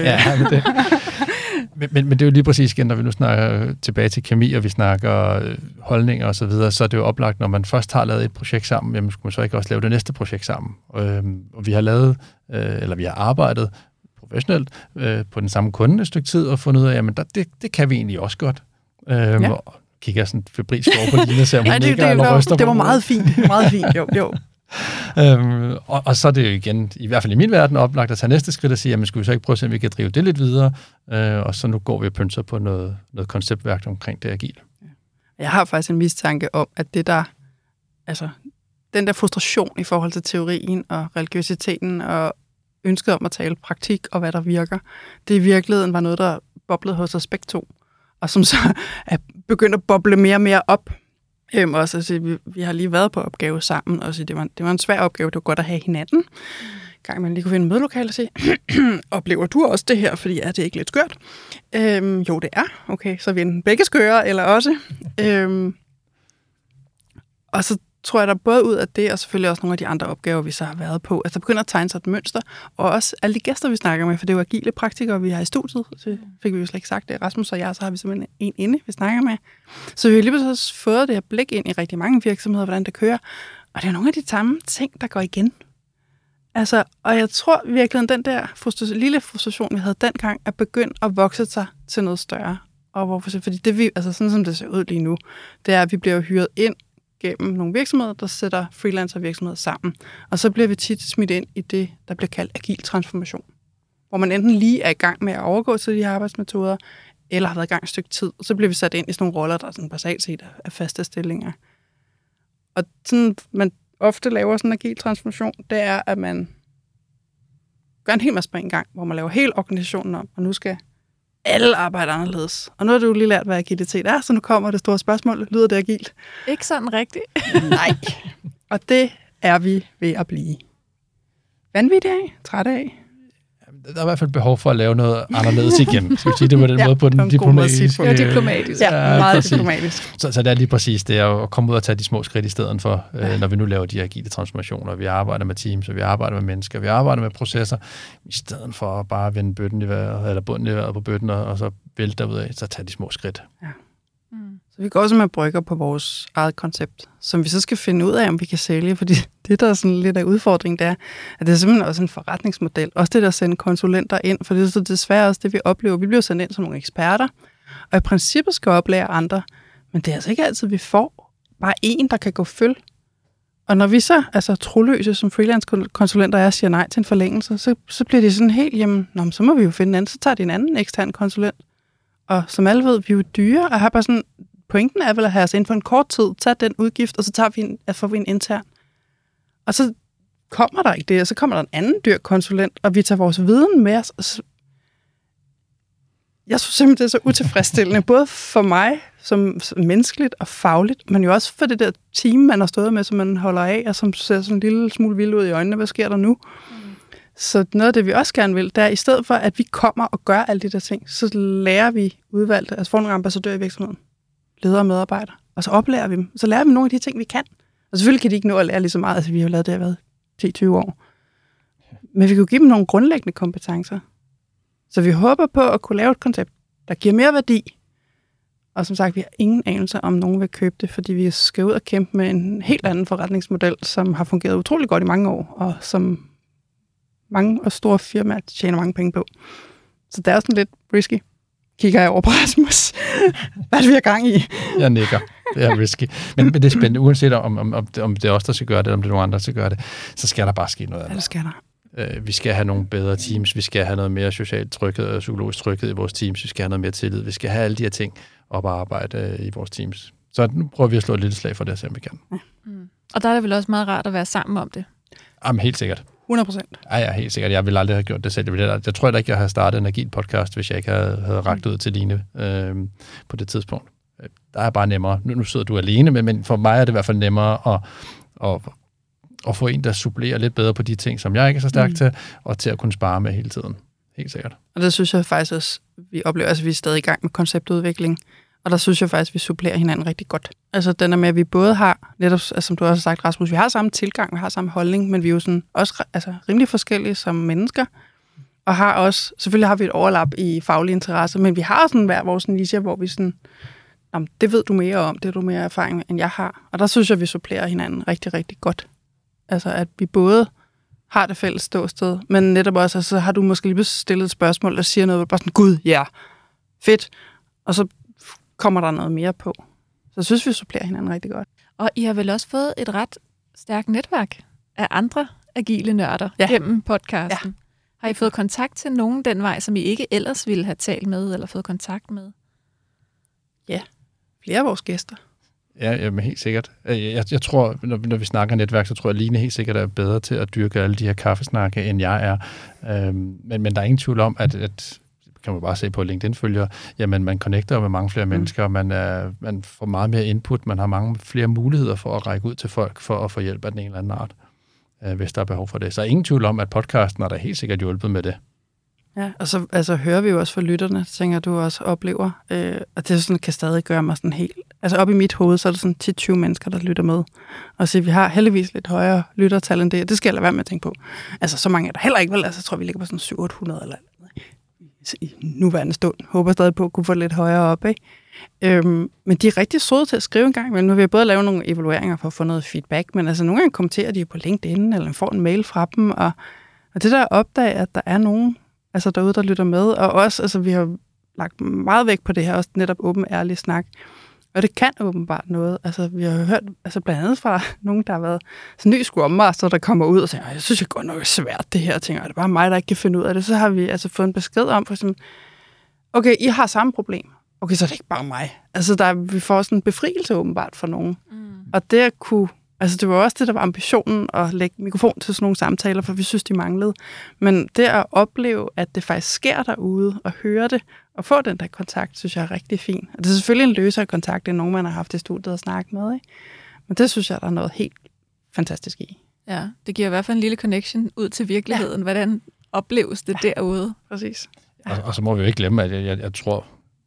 Men det er jo lige præcis igen, når vi nu snakker tilbage til kemi, og vi snakker holdninger og så videre, så er det jo oplagt, når man først har lavet et projekt sammen, jamen skulle man så ikke også lave det næste projekt sammen. Og vi har lavet, eller vi har arbejdet professionelt på den samme kunde et stykke tid, og fundet ud af, jamen det kan vi egentlig også godt. Og kigger sådan febrilsk over på Line, så hun ikke eller ryster på. Det var meget fint, jo. Og så er det jo igen, i hvert fald i min verden, oplagt at tage næste skridt og sige, jamen skulle vi så ikke prøve at se, om vi kan drive det lidt videre, og så nu går vi og pynser på noget konceptværk omkring det agile. Jeg har faktisk en mistanke om, at det der, altså den der frustration i forhold til teorien og religiøsiteten og ønsket om at tale praktik og hvad der virker, det i virkeligheden var noget, der boblede hos os begge to, og som så er begyndt at boble mere og mere op. Også, altså, vi har lige været på opgave sammen, og det var en svær opgave, det var godt at have hinanden. Gang man lige kunne finde en mødelokale og sige, oplever du også det her, fordi er det ikke lidt skørt? Jo, det er. Okay, så er vi enten begge skøre, eller også. Og så tror jeg, der både ud af det, og selvfølgelig også nogle af de andre opgaver, vi så har været på, altså der begynder at tegne sig et mønster, og også alle de gæster, vi snakker med, for det er jo agile praktikere, vi har i studiet, så fik vi jo slet ikke sagt det. Rasmus og jeg, så har vi simpelthen en inde, vi snakker med. Så vi har lige pludselig fået det her blik ind i rigtig mange virksomheder, hvordan det kører, og det er nogle af de samme ting, der går igen. Altså, og jeg tror virkelig, den der lille frustration, vi havde dengang, er begyndt at vokse sig til noget større. Og hvorfor? Fordi det vi, altså sådan som det ser ud lige nu, det er, at vi bliver hyret ind gennem nogle virksomheder, der sætter freelancer-virksomheder sammen. Og så bliver vi tit smidt ind i det, der bliver kaldt agil transformation. Hvor man enten lige er i gang med at overgå til de her arbejdsmetoder, eller har været i gang et stykke tid. Og så bliver vi sat ind i sådan nogle roller, der er sådan basalt set af faste stillinger. Og sådan, man ofte laver sådan en agil transformation, det er, at man gør en hel masse på en gang, hvor man laver hele organisationen om, og nu skal alle arbejder anderledes. Og nu har du lige lært, hvad agilitet er, så nu kommer det store spørgsmål. Lyder det agilt? Ikke sådan rigtigt. Nej. Og det er vi ved at blive. Vanvittige af? Trætte af? Der er i hvert fald behov for at lave noget anderledes igen. Skal vi sige det på den måde, på den diplomatiske? Ja, diplomatisk. Ja, meget diplomatisk. Så det er lige præcis det, at komme ud og tage de små skridt i stedet for, når vi nu laver de agile transformationer. Vi arbejder med teams, og vi arbejder med mennesker, vi arbejder med processer, i stedet for at bare vende bøtten i vejret, eller bunden i vejret på bøtten, og så vælte derudad, så tage de små skridt. Ja. Så vi går også med brygger på vores eget koncept, som vi så skal finde ud af, om vi kan sælge, fordi det, der er sådan lidt af udfordringen, det er, at det er simpelthen også en forretningsmodel. Også det, der sender konsulenter ind, for det er så desværre også det, vi oplever. Vi bliver sendt ind som nogle eksperter, Og i princippet skal oplære andre, men det er altså ikke altid, vi får bare en, der kan gå følge. Og når vi så, altså troløse som freelance-konsulenter er, siger nej til en forlængelse, så bliver det sådan helt, jamen, så må vi jo finde en anden, så tager de en anden ekstern konsulent. Og som alle ved, vi er jo dyre, og har bare sådan, pointen er vel at have os inden for en kort tid, tage den udgift, og så får vi en intern. Og så kommer der ikke det, og så kommer der en anden dyr konsulent, og vi tager vores viden med os. Jeg synes simpelthen, det er så utilfredsstillende, både for mig som menneskeligt og fagligt, men jo også for det der team, man har stået med, som man holder af, og som ser sådan en lille smule vild ud i øjnene. Hvad sker der nu? Så noget af det, vi også gerne vil, det er, i stedet for, at vi kommer og gør alle de der ting, så lærer vi udvalgte, altså får nogle ambassadører i virksomheden, ledere og medarbejdere, og så oplærer vi dem. Så lærer vi nogle af de ting, vi kan. Og selvfølgelig kan de ikke nå at lære lige så meget, altså vi har jo lavet det her 10-20 år. Men vi kan jo give dem nogle grundlæggende kompetencer. Så vi håber på at kunne lave et koncept, der giver mere værdi. Og som sagt, vi har ingen anelse om nogen vil købe det, fordi vi skal ud og kæmpe med en helt anden forretningsmodel, som har fungeret utrolig godt i mange år, og som mange og store firmaer tjener mange penge på. Så det er sådan lidt risky. Kigger jeg over på Rasmus. Hvad er det, vi har gang i? Jeg nikker. Det er risky. Men det er spændende. Uanset om det er os, der skal gøre det, eller om det er nogen andre, der skal gøre det, så skal der bare ske noget andet. Ja, det skal der. Vi skal have nogle bedre teams, vi skal have noget mere socialt tryghed og psykologisk tryghed i vores teams, vi skal have noget mere tillid, vi skal have alle de her ting op og arbejde i vores teams. Så nu prøver vi at slå et lille slag for det, så vi kan. Ja. Og der er det vel også meget rart at være sammen om det? Jamen helt sikkert. 100%. Ja, helt sikkert. Jeg ville aldrig have gjort det selv. Jeg tror da ikke, jeg havde startet en agil podcast, hvis jeg ikke havde rakt ud til Line på det tidspunkt. Der er bare nemmere. Nu sidder du alene, men for mig er det i hvert fald nemmere at få en, der supplerer lidt bedre på de ting, som jeg ikke er så stærk til, og til at kunne spare med hele tiden. Helt sikkert. Og det synes jeg faktisk også, vi oplever, altså vi er stadig i gang med konceptudvikling, og der synes jeg faktisk, vi supplerer hinanden rigtig godt. Altså den er med, at vi både har, netop, altså, som du også har sagt, Rasmus, vi har samme tilgang, vi har samme holdning, men vi er jo sådan også rimelig forskellige som mennesker, og har også, selvfølgelig har vi et overlap i faglige interesser, men vi har sådan hver vores niche, hvor vi sådan, det ved du mere om, det er du mere erfaring end jeg har. Og der synes jeg, vi supplerer hinanden rigtig, rigtig godt. Altså at vi både har det fælles ståsted, men netop også, altså, så har du måske lige stillet et spørgsmål, der siger noget, bare sådan, gud, ja, fedt. Og så kommer der noget mere på. Så jeg synes, vi supplerer hinanden rigtig godt. Og I har vel også fået et ret stærkt netværk af andre agile nørder gennem podcasten. Ja. Har I fået kontakt til nogen den vej, som I ikke ellers ville have talt med, eller fået kontakt med? Ja, flere af vores gæster. Ja, men helt sikkert. Jeg tror, når vi snakker netværk, så tror jeg, at Line helt sikkert er bedre til at dyrke alle de her kaffesnakke, end jeg er. Men der er ingen tvivl om, at kan man bare se på LinkedIn-følger, jamen man connecter med mange flere mennesker, man får meget mere input, man har mange flere muligheder for at række ud til folk, for at få hjælp af den ene eller anden art, hvis der er behov for det. Så er ingen tvivl om, at podcasten er der helt sikkert hjulpet med det. Ja, og så altså, hører vi jo også fra lytterne, tænker du også oplever, og det sådan, kan stadig gøre mig sådan helt, altså op i mit hoved, så er der sådan 10-20 mennesker, der lytter med, og så vi har heldigvis lidt højere lyttertal end det skal jeg lade være med at tænke på. Altså så mange er der heller ikke, vel, altså jeg tror, vi ligger på sådan 700-800 eller i nuværende stund. Håber stadig på at kunne få lidt højere op, ikke? Men de er rigtig søde til at skrive en gang, men nu vil jeg både lave nogle evalueringer for at få noget feedback, men altså nogle gange kommenterer de på LinkedIn, eller får en mail fra dem, og det der opdager, at der er nogen altså derude, der lytter med, og også, altså vi har lagt meget vægt på det her, også netop åben, ærlig snak, og det kan åbenbart noget. Altså vi har hørt, altså blandt andet fra nogen, der har været sådan en ny Scrum Master, der kommer ud og siger, jeg synes, det går nok svært det her, tænker jeg, det er bare mig, der ikke kan finde ud af det. Så har vi altså fået en besked om, for eksempel, okay, I har samme problem. Okay, så er det ikke bare mig. Altså vi får sådan en befrielse åbenbart for nogen. Og det at kunne, altså det var også det, der var ambitionen, at lægge mikrofon til sådan nogle samtaler, for vi synes, de manglede. Men det at opleve, at det faktisk sker derude, og høre det, og få den der kontakt, synes jeg er rigtig fint. Og det er selvfølgelig en løsere kontakt, end nogen, man har haft i studiet og snakket med, ikke? Men det synes jeg, der er noget helt fantastisk i. Ja, det giver i hvert fald en lille connection ud til virkeligheden. Ja. Hvordan opleves det derude? Præcis. Ja. Og så må vi jo ikke glemme, at jeg tror,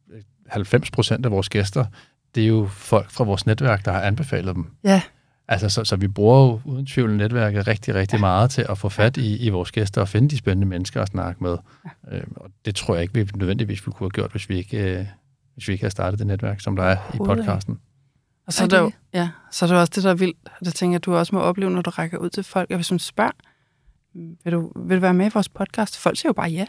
90% af vores gæster, det er jo folk fra vores netværk, der har anbefalet dem. Ja. Altså, så vi bruger jo uden tvivl netværket rigtig, rigtig meget til at få fat i vores gæster og finde de spændende mennesker at snakke med. Ja. Og det tror jeg ikke, vi nødvendigvis ville kunne have gjort, hvis vi ikke havde startet det netværk, som der er i podcasten. Og så er, så er det også det, der er vildt. Det tænker jeg, du også må opleve, når du rækker ud til folk. Og hvis man spørger, vil du være med i vores podcast? Folk siger jo bare ja.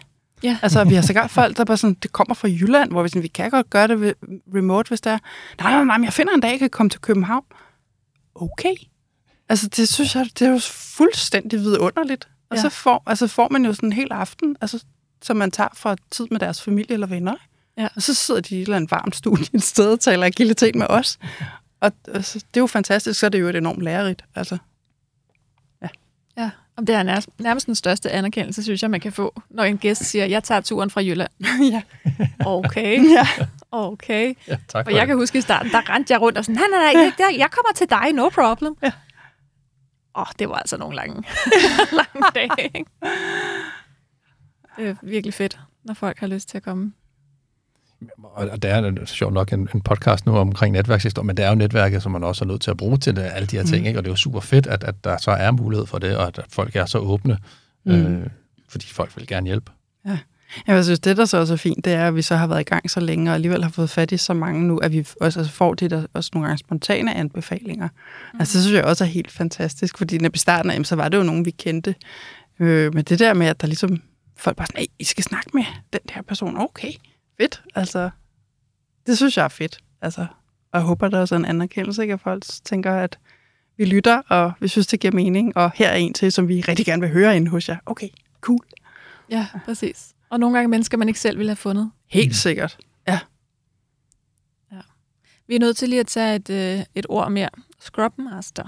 Ja. Altså, vi har sågar folk, der bare sådan, det kommer fra Jylland, hvor vi kan godt gøre det remote, hvis det er. Nej, men jeg finder en dag, jeg kan komme til København. Okay. Altså, det synes jeg, det er jo fuldstændig vidunderligt. Og så får man jo sådan en hel aften, altså, som man tager fra tid med deres familie eller venner. Ja. Og så sidder de i et eller andet varmt studie et sted og taler agilitet med os. Og altså, det er jo fantastisk, så er det jo et enormt lærerigt. Altså. Ja, og det er nærmest den største anerkendelse, synes jeg, man kan få, når en gæst siger, jeg tager turen fra Jylland. Ja. Okay. Ja. Okay. Ja, tak for og jeg kan huske i starten, der rendte jeg rundt og sådan, nej, jeg kommer til dig, no problem. Ja. Det var altså nogle lange dage, ikke? Det er virkelig fedt, når folk har lyst til at komme. Og det er sjovt nok en podcast nu omkring netværkshistorie, men det er jo netværket, som man også er nødt til at bruge til det, alle de her ting, ikke? Og det er jo super fedt, at der så er mulighed for det, og at folk er så åbne, fordi folk vil gerne hjælpe. Ja. Jeg synes, det der så også er fint, det er, at vi så har været i gang så længe, og alligevel har fået fat i så mange nu, at vi også får de der også nogle gange spontane anbefalinger. Altså, det synes jeg også er helt fantastisk, fordi når vi starten så var det jo nogen, vi kendte. Men det der med, at der ligesom folk bare sådan, I skal snakke med den her person. Okay, fedt. Altså, det synes jeg er fedt. Altså, og jeg håber, der er også en anerkendelse, ikke? At folk tænker, at vi lytter, og vi synes, det giver mening, og her er en til, som vi rigtig gerne vil høre inde hos jer. Okay, cool. Ja, præcis. Og nogle gange mennesker, man ikke selv ville have fundet. Helt sikkert, ja. Vi er nødt til lige at tage et ord mere. Scrum Master.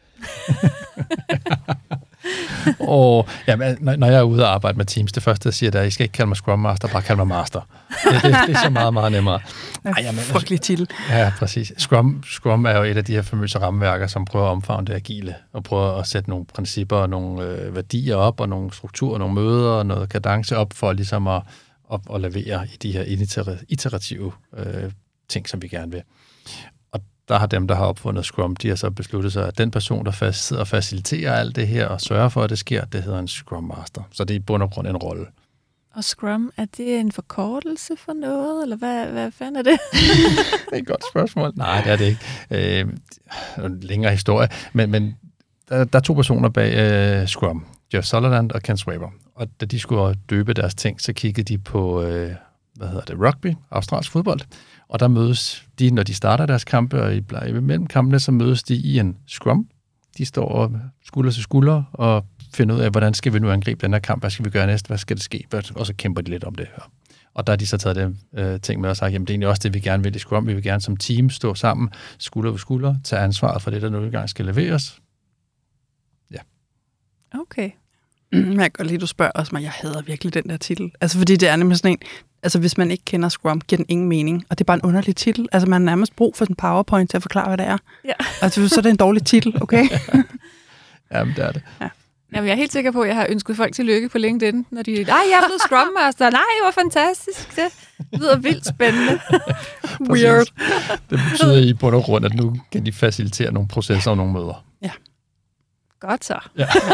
Når jeg er ude og arbejde med teams, det første, jeg siger, det er, I skal ikke kalde mig Scrum Master, bare kalde mig Master. Det er så meget, meget nemmere. Frygtelig titel. Ja, præcis. Scrum er jo et af de her famøse rammeværker, som prøver at omfavne det agile, og prøver at sætte nogle principper og nogle værdier op, og nogle strukturer, nogle møder, og noget kadence op, for ligesom at levere i de her iterative ting, som vi gerne vil. Der har dem, der har opfundet Scrum, de har så besluttet sig, at den person, der sidder og faciliterer alt det her og sørger for, at det sker, det hedder en Scrum Master. Så det er i bund og grund en rolle. Og Scrum, er det en forkortelse for noget, eller hvad fanden er det? Det er et godt spørgsmål. Nej, det er det ikke. En længere historie. Men der er 2 personer bag Scrum. Jeff Sutherland og Ken Swaber. Og da de skulle døbe deres ting, så kiggede de på rugby, australsk fodbold. Og der mødes de, når de starter deres kampe, og mellem kampene, så mødes de i en scrum. De står skulder til skulder og finder ud af, hvordan skal vi nu angribe den her kamp, hvad skal vi gøre næste, hvad skal det ske, og så kæmper de lidt om det her. Og der har de så taget det ting med og sagt, jamen det er egentlig også det, vi gerne vil i Scrum. Vi vil gerne som team stå sammen, skulder ved skulder, tage ansvaret for det, der nu engang skal leveres. Ja. Okay. Jeg kan godt lide, du spørger også mig, jeg hader virkelig den der titel. Altså fordi det er nemlig sådan en, altså hvis man ikke kender Scrum, giver den ingen mening. Og det er bare en underlig titel. Altså man har nærmest brug for sådan en PowerPoint til at forklare, hvad det er. Ja. Altså så er det en dårlig titel, okay? Jamen det er det. Ja. Jamen, jeg er helt sikker på, at jeg har ønsket folk til lykke på LinkedIn, når de jeg er blevet Scrum Master. Nej, det var fantastisk. Det lyder vildt spændende. Weird. Det betyder i bund og grund, at nu kan de facilitere nogle processer og nogle møder. Ja. Godt så.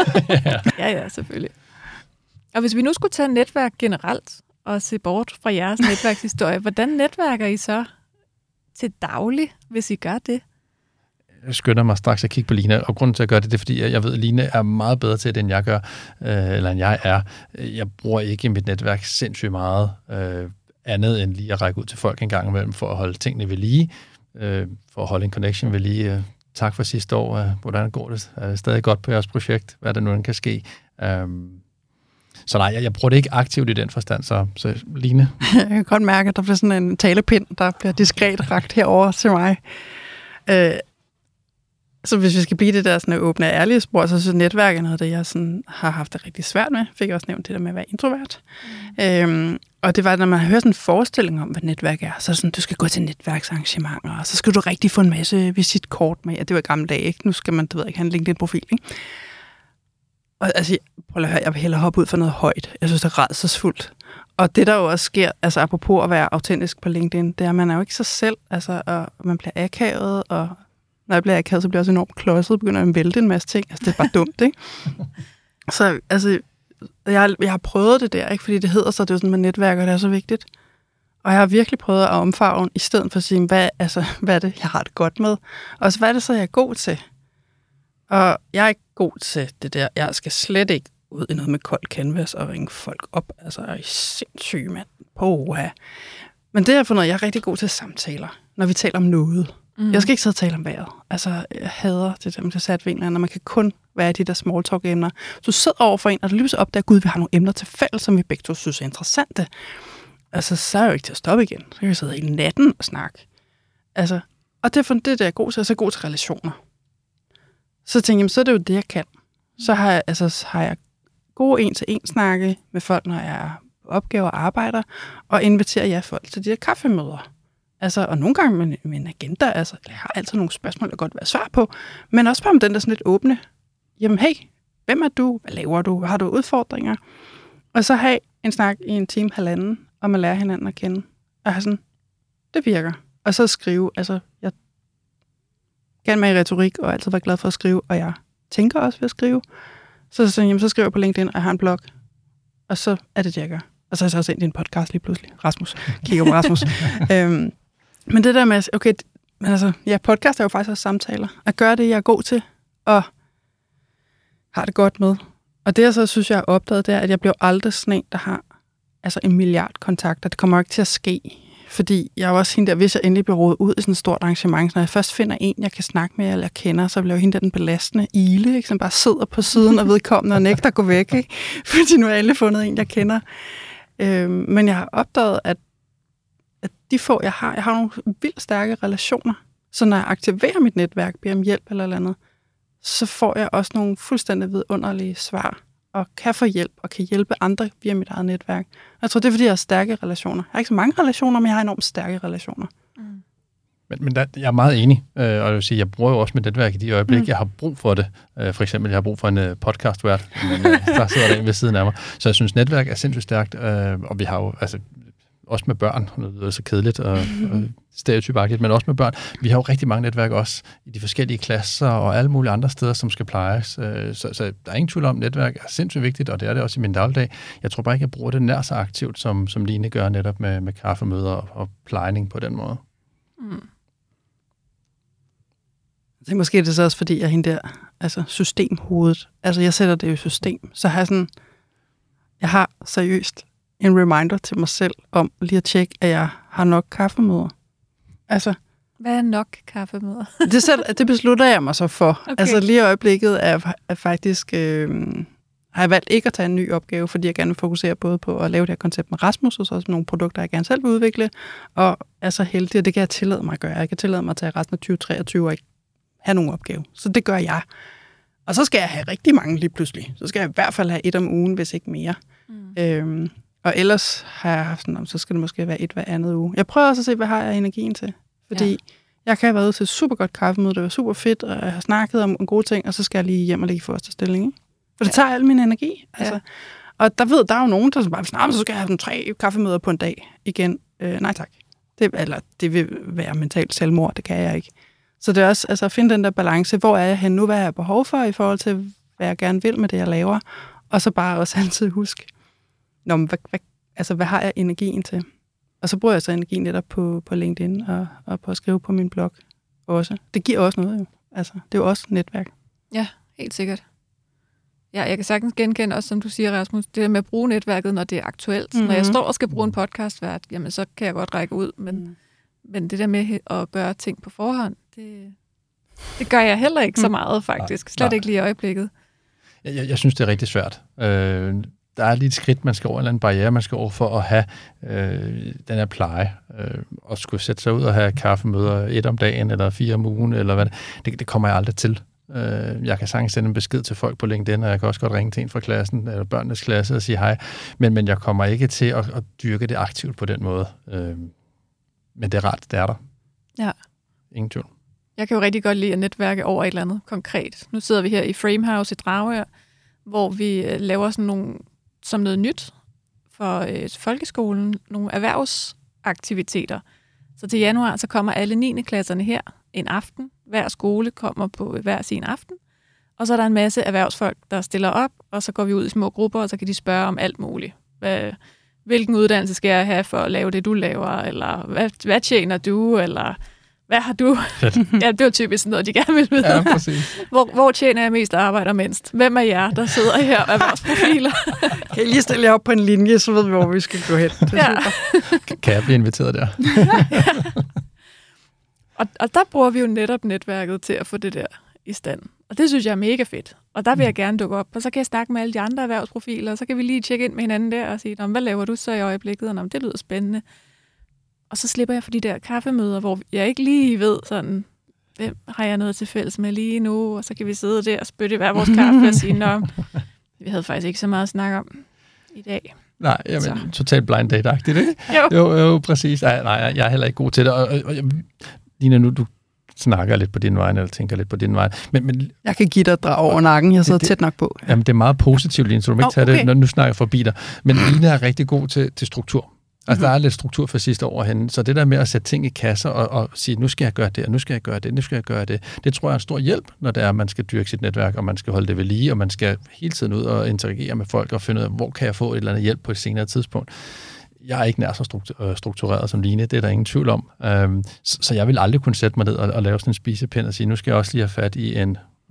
Ja, selvfølgelig. Og hvis vi nu skulle tage netværk generelt, og se bort fra jeres netværkshistorie, hvordan netværker I så til daglig, hvis I gør det? Jeg skynder mig straks at kigge på Line, og grunden til at gøre det, det er, fordi jeg ved, at Line er meget bedre til det, end jeg gør, eller end jeg er. Jeg bruger ikke mit netværk sindssygt meget andet end lige at række ud til folk en gang imellem, for at holde tingene ved lige, for at holde en connection ved lige. Tak for sidste år. Hvordan går det? Er det stadig godt på jeres projekt? Hvad der nu kan ske? Så nej, jeg bruger det ikke aktivt i den forstand, så Line? Jeg kan godt mærke, at der bliver sådan en talepind, der bliver diskret rakt herover til mig. Så hvis vi skal blive det der sådan åbne og ærlige spor, så synes netværket noget, det jeg sådan har haft det rigtig svært med. Fik jeg også nævnt det der med at være introvert. Og det var, når man hører sådan en forestilling om, hvad netværk er, så sådan, du skal gå til netværksarrangementer, og så skal du rigtig få en masse visitkort med. Ja, det var i gamle dage, ikke? Nu skal man, du ved ikke, have en LinkedIn-profil, ikke? Og altså, prøv at høre, jeg vil hellere hoppe ud for noget højt. Jeg synes, det er rædselsfuldt. Og det, der jo også sker, altså apropos at være autentisk på LinkedIn, det er, at man er jo ikke sig selv, altså, og man bliver akavet, og når jeg bliver akavet, så bliver jeg også enormt klodset, begynder at vælte en masse ting. Altså, det er bare dumt, ikke? Så, altså, jeg har prøvet det der, ikke? Fordi det hedder så, det er jo sådan med netværk, og det er så vigtigt. Og jeg har virkelig prøvet at omfavne, i stedet for at sige, hvad er det, jeg har det godt med? Og så hvad er det så, jeg er god til? Og jeg er ikke god til det der. Jeg skal slet ikke ud i noget med kold canvas og ringe folk op. Altså, er I sindssyge, mand. Men det har jeg fundet, at jeg er rigtig god til samtaler, når vi taler om noget. Jeg skal ikke sidde og tale om vejret. Altså, jeg hader det der, man kan sætte vinkler, når man kan kun være i de der small talk-emner. Så du sidder over for en, og du lige så opdager, Gud, vi har nogle emner til fælles, som vi begge to synes er interessante. Altså, så er jeg jo ikke til at stoppe igen. Så kan vi sidde hele natten og snakke. Altså, og det er det, der er god til. Jeg er så god til relationer. Så tænkte jeg, så er det jo det, jeg kan. Så har jeg gode en-til-en-snakke med folk, når jeg er på opgaver og arbejder, og inviterer jer folk til de her kaffemøder. Altså, og nogle gange med en agenda, altså, jeg har altid nogle spørgsmål, der godt vil være svar på, men også bare om den der sådan lidt åbne. Jamen, hey, hvem er du? Hvad laver du? Har du udfordringer? Og så have en snak i en time, halvanden, om at lære hinanden at kende. Og have sådan, det virker. Og så skrive, altså, jeg kan mig i retorik, og altid være glad for at skrive, og jeg tænker også ved at skrive. Så skriver jeg på LinkedIn, og jeg har en blog, og så er det, jeg gør. Og så har jeg så også ind i en podcast lige pludselig. Rasmus. Kigger på Rasmus. Men det der med, okay, men altså, ja, podcast er jo faktisk også samtaler. At gøre det, jeg er god til, og har det godt med. Og det, jeg så synes, jeg har opdaget, det er, at jeg bliver aldrig sådan en, der har altså 1 milliard kontakter. Det kommer ikke til at ske. Fordi jeg er også hende der, hvis jeg endelig bliver rodet ud i sådan et stort arrangement, så når jeg først finder en, jeg kan snakke med eller kender, så bliver jeg jo hende der den belastende ile, ikke? Som bare sidder på siden og vedkommende og nægter at gå væk. Ikke? Fordi nu har jeg endelig fundet en, jeg kender. Men jeg har opdaget, at de få, jeg har nogle vildt stærke relationer. Så når jeg aktiverer mit netværk, beder om hjælp eller andet, så får jeg også nogle fuldstændig vidunderlige svar, og kan få hjælp, og kan hjælpe andre via mit eget netværk. Jeg tror, det er, fordi jeg har stærke relationer. Jeg har ikke så mange relationer, men jeg har enormt stærke relationer. Men jeg er meget enig, og jeg vil sige, jeg bruger jo også mit netværk i de øjeblik, jeg har brug for det. For eksempel, jeg har brug for en podcastvært, men der sidder der en ved siden af mig. Så jeg synes, netværk er sindssygt stærkt, og vi har jo, altså også med børn, det lyder så kedeligt og stereotypagtigt, men også med børn. Vi har jo rigtig mange netværk også i de forskellige klasser og alle mulige andre steder, som skal plejes. Så der er ingen tvivl om, at netværk er sindssygt vigtigt, og det er det også i min dagligdag. Jeg tror bare ikke, jeg bruger det nær så aktivt, som Line gør netop med kaffemøder og plejning på den måde. Det er måske det så også, fordi jeg er hende der, altså systemhovedet. Altså jeg sætter det i system. Så jeg har seriøst en reminder til mig selv om lige at tjekke, at jeg har nok kaffemøder. Altså, hvad er nok kaffemøder? det beslutter jeg mig så for. Okay. Altså lige i øjeblikket er faktisk, har jeg valgt ikke at tage en ny opgave, fordi jeg gerne vil fokusere både på at lave det her koncept med Rasmus, og så også nogle produkter, jeg gerne selv vil udvikle, og er så heldig, og det kan jeg tillade mig at gøre. Jeg kan tillade mig at tage resten af 2023 og ikke have nogen opgave. Så det gør jeg. Og så skal jeg have rigtig mange lige pludselig. Så skal jeg i hvert fald have 1 om ugen, hvis ikke mere. Og ellers har jeg haft sådan, så skal det måske være 1 hver andet uge. Jeg prøver også at se, hvad har jeg energien til. Fordi jeg kan have været ude til et super godt kaffemøde, det var super fedt, og jeg har snakket om gode ting, og så skal jeg lige hjem og ligge i første stilling. Ikke? For det tager al min energi. Altså. Og der er jo nogen, der bare så skal jeg have 3 kaffemøder på en dag igen. Nej tak. Det vil være mentalt selvmord, det kan jeg ikke. Så det er også at finde den der balance, hvor er jeg henne nu, hvad har jeg behov for i forhold til, hvad jeg gerne vil med det, jeg laver, og så bare også altid huske, hvad har jeg energien til? Og så bruger jeg så energien netop på LinkedIn og på at skrive på min blog også. Det giver også noget jo. Altså, det er jo også netværk. Ja, helt sikkert. Ja, jeg kan sagtens genkende også, som du siger, Rasmus, det der med at bruge netværket, når det er aktuelt. Når jeg står og skal bruge en podcastvært, jamen så kan jeg godt række ud, men det der med at gøre ting på forhånd, det gør jeg heller ikke så meget faktisk. Slet ikke lige i øjeblikket. Jeg synes, det er rigtig svært. Der er lige et skridt, man skal over, en eller anden barriere, man skal over for at have den her pleje, og skulle sætte sig ud og have kaffemøder 1 om dagen, eller 4 om ugen, eller hvad det kommer jeg aldrig til. Jeg kan sagtens sende en besked til folk på LinkedIn, og jeg kan også godt ringe til en fra klassen, eller børnenes klasse, og sige hej, men jeg kommer ikke til at dyrke det aktivt på den måde. Men det er rart, det er der. Ja. Ingen tvivl. Jeg kan jo rigtig godt lide at netværke over et eller andet konkret. Nu sidder vi her i Framehouse i Dragør, hvor vi laver sådan nogle, som noget nyt for folkeskolen, nogle erhvervsaktiviteter. Så til januar, så kommer alle 9. klasserne her en aften. Hver skole kommer på hver sin aften. Og så er der en masse erhvervsfolk, der stiller op, og så går vi ud i små grupper, og så kan de spørge om alt muligt. Hvilken uddannelse skal jeg have for at lave det, du laver? Eller hvad tjener du? Eller Hvad har du? Ja, det er jo typisk sådan noget, de gerne vil vide. Ja, præcis. Hvor tjener jeg mest og arbejder mindst? Hvem er jer, der sidder her og erhvervsprofiler? Kan I lige stille jer op på en linje, så ved vi, hvor vi skal gå hen. Det er super. Kan jeg blive inviteret der? Og der bruger vi jo netop netværket til at få det der i stand. Og det synes jeg er mega fedt. Og der vil jeg gerne dukke op, og så kan jeg snakke med alle de andre erhvervsprofiler, og så kan vi lige tjekke ind med hinanden der og sige, hvad laver du så i øjeblikket? Og det lyder spændende. Og så slipper jeg for de der kaffemøder, hvor jeg ikke lige ved sådan, hvem har jeg noget til fælles med lige nu, og så kan vi sidde der og spytte i hver vores kaffe og sige, vi havde faktisk ikke så meget at snakke om i dag. Nej, jamen, totalt blind date-agtigt, ikke? Jo. Jo, præcis. Nej, jeg er heller ikke god til det. Og Lina, nu du snakker lidt på din vej, eller tænker lidt på din vej. Men jeg kan give dig et drag over nakken, jeg sidder tæt nok på. Jamen, det er meget positivt, Lina, så du må ikke tage det, når nu snakker jeg forbi dig. Men Lina er rigtig god til struktur. Altså, der er lidt struktur for sidste år henne. Så det der med at sætte ting i kasser og sige, nu skal jeg gøre det, og nu skal jeg gøre det, nu skal jeg gøre det, det tror jeg er en stor hjælp, når det er, at man skal dyrke sit netværk, og man skal holde det ved lige, og man skal hele tiden ud og interagere med folk og finde ud af, hvor kan jeg få et eller andet hjælp på et senere tidspunkt. Jeg er ikke nær så struktureret som Line, det er der ingen tvivl om. Så jeg vil aldrig kunne sætte mig ned og lave sådan en spisepind og sige, nu skal jeg også lige have fat i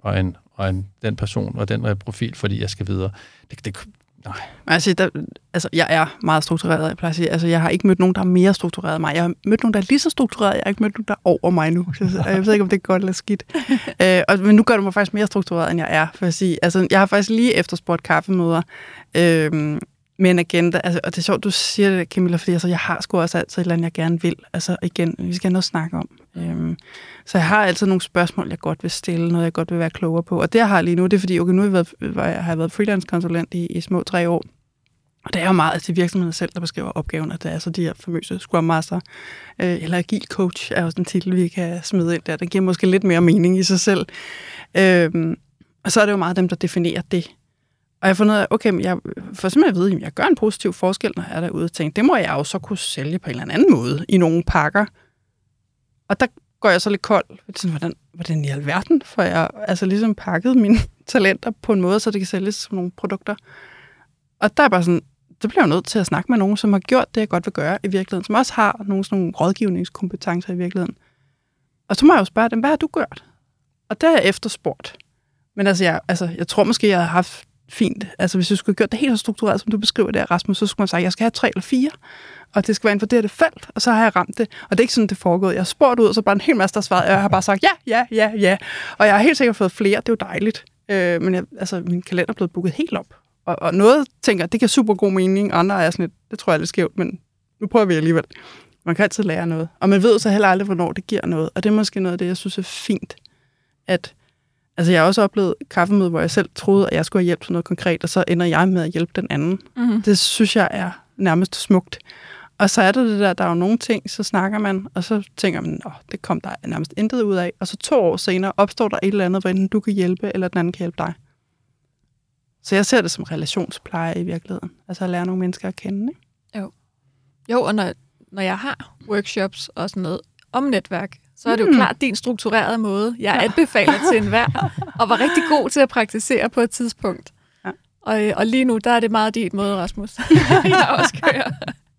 den person og den profil, fordi jeg skal videre. Nej. Altså, jeg er meget struktureret, jeg plejer at sige. Altså, jeg har ikke mødt nogen, der er mere struktureret end mig. Jeg har mødt nogen, der er lige så struktureret. Jeg har ikke mødt nogen, der er over mig nu. Jeg ved ikke, om det er godt eller skidt. Men nu gør det mig faktisk mere struktureret, end jeg er. For at sige. Altså, jeg har faktisk lige efterspurgt kaffemøder med en agenda. Altså, og det er sjovt, du siger det, Camilla, fordi altså, jeg har sgu også altid et eller andet, jeg gerne vil. Altså igen, vi skal have noget at snakke om. Så jeg har altid nogle spørgsmål, jeg godt vil stille, noget jeg godt vil være klogere på. Og det jeg har lige nu, det er fordi, okay, nu har jeg været freelance-konsulent i små 3 år. Og det er jo meget, altså virksomheden selv, der beskriver opgaven, at det er så de her famøse Scrum Master, eller Agile Coach er også en titel, vi kan smide ind der. Den giver måske lidt mere mening i sig selv. Og så er det jo meget dem, der definerer det. Og jeg har fundet ud af, okay, jeg får simpelthen at vide, at jeg gør en positiv forskel, når jeg er derude og tænker, det må jeg jo så kunne sælge på en eller anden måde i nogle pakker. Og der går jeg så lidt kold. Hvordan i alverden får jeg altså ligesom pakket mine talenter på en måde, så det kan sælges som nogle produkter. Og der er bare sådan, det bliver jeg nødt til at snakke med nogen, som har gjort det, jeg godt vil gøre i virkeligheden, som også har nogle rådgivningskompetencer i virkeligheden. Og så må jeg jo spørge dem, hvad har du gjort? Og der er jeg efterspurgt. Men jeg tror måske, jeg har haft fint. Altså, hvis jeg skulle have gjort det helt så struktureret, som du beskriver det, Rasmus, så skulle man sige, at jeg skal have 3 eller 4, og det skal være inden for det felt, og så har jeg ramt det. Og det er ikke sådan, det foregået. Jeg har spurgt ud, og så bare en hel masse, der svaret, og jeg har bare sagt ja. Og jeg har helt sikkert fået flere, det er jo dejligt. Men min kalender er blevet booket helt op. Og noget tænker, det giver super god mening, andre er sådan lidt, det tror jeg er lidt skævt, men nu prøver vi alligevel. Man kan altid lære noget. Og man ved så heller aldrig, hvornår det giver noget. Og det er måske noget af det, jeg synes er fint, at jeg har også oplevet kaffemøde, hvor jeg selv troede, at jeg skulle have hjælp til noget konkret, og så ender jeg med at hjælpe den anden. Mm-hmm. Det synes jeg er nærmest smukt. Og så er der er jo nogle ting, så snakker man, og så tænker man, det kom der nærmest intet ud af. Og så 2 år senere opstår der et eller andet, hvor enten du kan hjælpe, eller den anden kan hjælpe dig. Så jeg ser det som relationspleje i virkeligheden. Altså at lære nogle mennesker at kende, ikke? Jo, og når jeg har workshops og sådan noget om netværk, så er det jo klart din strukturerede måde. Jeg anbefaler til enhver, og var rigtig god til at praktisere på et tidspunkt. Ja. Og lige nu, der er det meget dit måde, Rasmus. Jeg også kører.